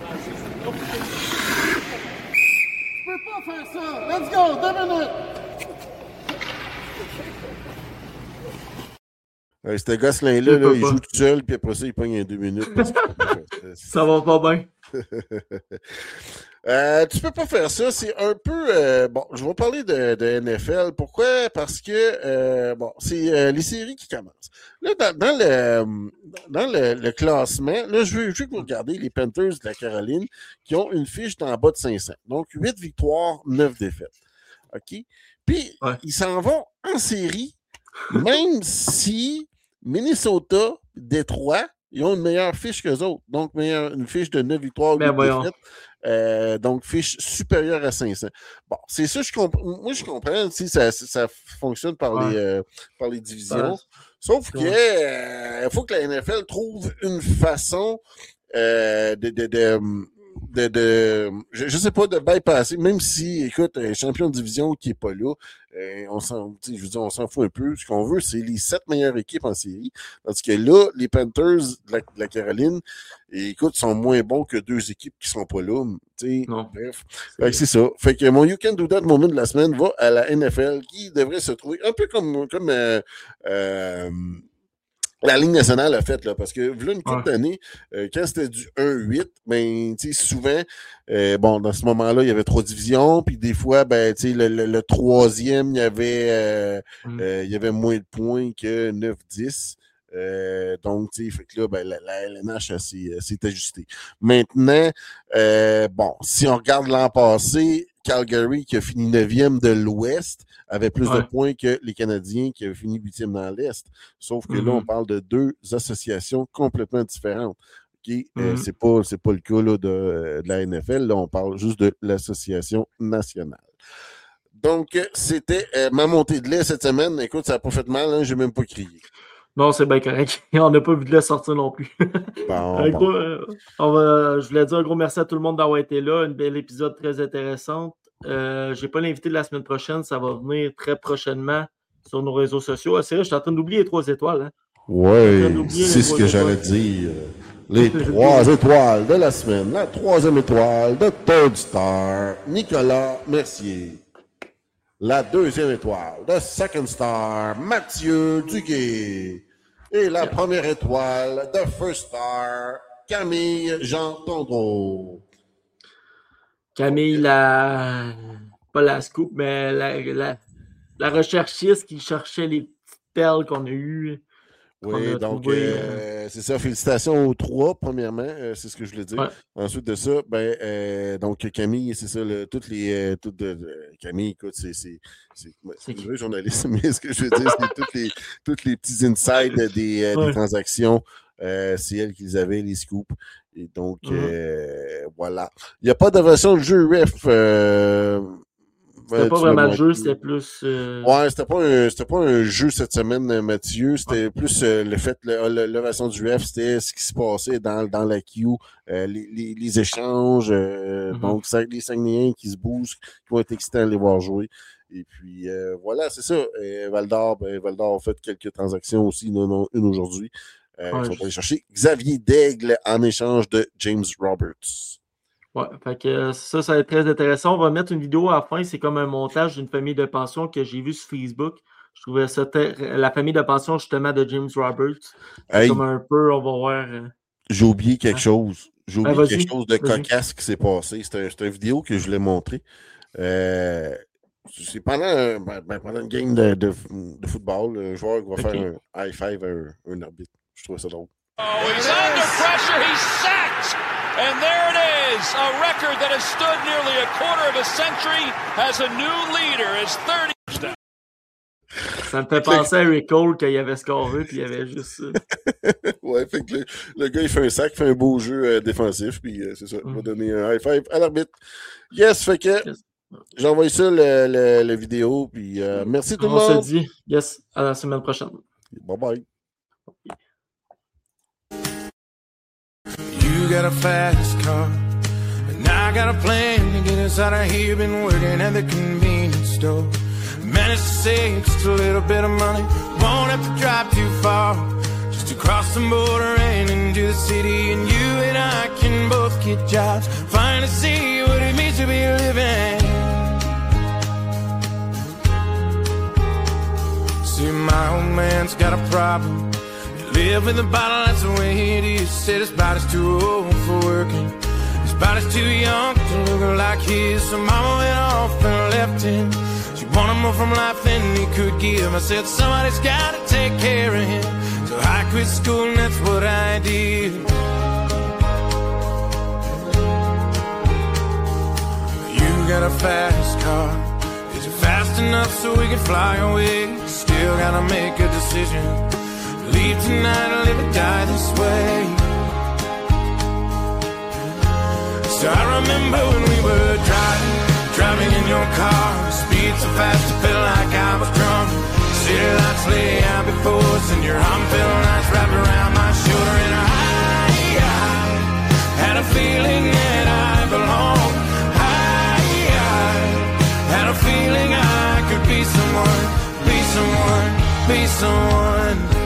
Je peux pas faire ça. Let's go, deux minutes. Euh, ce Gosselin-là, Je là, peux il pas. joue tout seul, puis après ça, il pogne en deux minutes. Parce qu'il peut pas faire ça. Ça va pas bien. Euh, tu peux pas faire ça, c'est un peu... euh, bon, je vais parler de, de N F L. Pourquoi? Parce que, euh, bon, c'est euh, les séries qui commencent. Là, dans, dans le, dans le, le classement, là, je veux, je veux que vous regardiez les Panthers de la Caroline qui ont une fiche d'en bas de cinq cents. Donc, huit victoires, neuf défaites. OK? Puis, Ouais. ils s'en vont en série, même si Minnesota, Détroit, ils ont une meilleure fiche qu'eux autres. Donc, meilleure, une fiche de neuf victoires, Ben huit voyons. défaites. Euh, donc, fiche supérieure à cinq cents. Bon, c'est ça, je comprends. Moi, je comprends si ça, ça fonctionne par, Ouais. les, euh, par les divisions. Ouais. Sauf que Ouais. euh, il faut que la N F L trouve une façon euh, de, de, de, de, de je, je sais pas, de bypasser, même si, écoute, un champion de division qui est pas là, euh, on s'en, tu sais, je veux dire, on s'en fout un peu. Ce qu'on veut, c'est les sept meilleures équipes en série. Tandis que là, les Panthers de la, de la Caroline, écoute, sont moins bons que deux équipes qui sont pas là. Tu sais, Non. bref. Fait que c'est ça. Fait que mon You Can Do That moment de la semaine va à la N F L qui devrait se trouver un peu comme, comme euh, euh, la Ligue nationale a fait, là, parce que voilà une couple Ouais. d'années, euh, quand c'était du un huit, ben, tu sais, souvent, euh, bon, dans ce moment-là, il y avait trois divisions, puis des fois, ben, tu sais, le, le, le troisième, il y avait euh, Mm. euh, il y avait moins de points que neuf dix. Euh, donc, tu sais, fait que là, ben, la, la L N H elle s'est elle s'est ajustée. Maintenant, euh, bon, si on regarde l'an passé, Calgary, qui a fini neuvième de l'Ouest, avait plus de Ouais. points que les Canadiens qui avaient fini huitième dans l'Est. Sauf que là, on Mhm. parle de deux associations complètement différentes. OK? Euh, Mhm. c'est pas, c'est pas le cas là, de, de la N F L. Là, on parle juste de l'association nationale. Donc, euh, c'était euh, ma montée de lait cette semaine. Écoute, ça n'a pas fait mal, hein, j'ai même pas crié. Non, c'est bien correct. On n'a pas vu de la sortir non plus. Bon, Un bon. gros, euh, on va, je voulais dire un gros merci à tout le monde d'avoir été là. Un bel épisode très intéressant. Euh, je n'ai pas l'invité de la semaine prochaine. Ça va venir très prochainement sur nos réseaux sociaux. Ah, c'est vrai, je suis en train d'oublier les trois étoiles. Hein. Oui, d'oublier c'est les ce trois que étoiles. j'allais dire. Les trois étoiles de la semaine. La troisième étoile de Third Star, Nicolas Mercier. La deuxième étoile de Second Star, Mathieu Duguay. Et la première étoile de First Star, Camille Jean Tondreau. Camille, la... pas la scoop, mais la, la, la recherchiste qui cherchait les petites perles qu'on a eues. Oui, donc trouvé, euh, euh... c'est ça. Félicitations aux trois, premièrement. Euh, c'est ce que je voulais dire. Ouais. Ensuite de ça, ben, euh, donc Camille, c'est ça, le, toutes les. Euh, toutes, euh, Camille, écoute, c'est. C'est, c'est, c'est une vraie journaliste, mais ce que je veux dire, c'est toutes les, toutes les petits insides des, euh, ouais. des transactions. Euh, c'est elle qui les avait, les scoops. Et donc, mm-hmm. euh, voilà. Il n'y a pas de version de jeu Ref. Euh, C'était ouais, pas vraiment le jeu, c'était plus. Euh... Ouais, c'était pas, un, c'était pas un jeu cette semaine, Mathieu. C'était ouais. plus euh, le fait, le, le, la version du Ref, c'était ce qui se passait dans, dans la queue, euh, les, les, les échanges. Euh, mm-hmm. Donc, ça, les Saguenayens qui se bougent, qui vont être excités à les voir jouer. Et puis, euh, voilà, c'est ça. Et Val-d'Or, ben, Val-d'Or a fait quelques transactions aussi, non, non, une aujourd'hui. Euh, ouais, ils sont je... allés chercher Xavier Daigle en échange de James Roberts. Ouais, fait que ça, ça va être très intéressant. On va mettre une vidéo à la fin. C'est comme un montage d'une famille de pension que j'ai vu sur Facebook. Je trouvais ça ter... la famille de pension justement de James Roberts. C'est hey, comme un peu, on va voir. Euh... J'ai oublié quelque ah. chose. J'ai oublié ah, quelque chose de vas-y. cocasse qui s'est passé. C'était, c'était une vidéo que je voulais montrer. Euh, c'est pendant, ben, pendant une game de, de, de football, un joueur qui va okay. faire un high five à un, un arbitre. Je trouvais ça drôle. Oh, he's under pressure. He's sacked. And there it is. A record that has stood nearly a quarter of a century has a new leader. It's thirty. Ça me fait penser à Rick Cole quand il avait scoré puis il y avait juste ça. Ouais, fait que le, le gars il fait un sac, fait un beau jeu euh, défensif, puis euh, c'est ça, il mm. va donner un high five à l'arbitre. Yes, fait que yes. j'ai envoyé ça le, le, le vidéo, puis euh, merci tout le monde. On se dit, yes, à la semaine prochaine. Bye bye. You got a fast car, and I got a plan to get us out of here. Been working at the convenience store. Managed to save just a little bit of money. Won't have to drive too far, just to cross the border and into the city. And you and I can both get jobs, finally see what it means to be living. See, my old man's got a problem. Live with a bottle, that's the way it is. Said his body's too old for working. His body's too young to look like his. So mama went off and left him. She wanted more from life than he could give. I said somebody's gotta take care of him. So I quit school and that's what I did. You got a fast car. Is it fast enough so we can fly away? Still gotta make a decision. Leave tonight or live or die this way. So I remember when we were driving, driving in your car. Speed so fast it felt like I was drunk. City lights lay out before us and your arm felt nice wrapped around my shoulder. And I, I had a feeling that I belonged. I, I had a feeling I could be someone, be someone, be someone.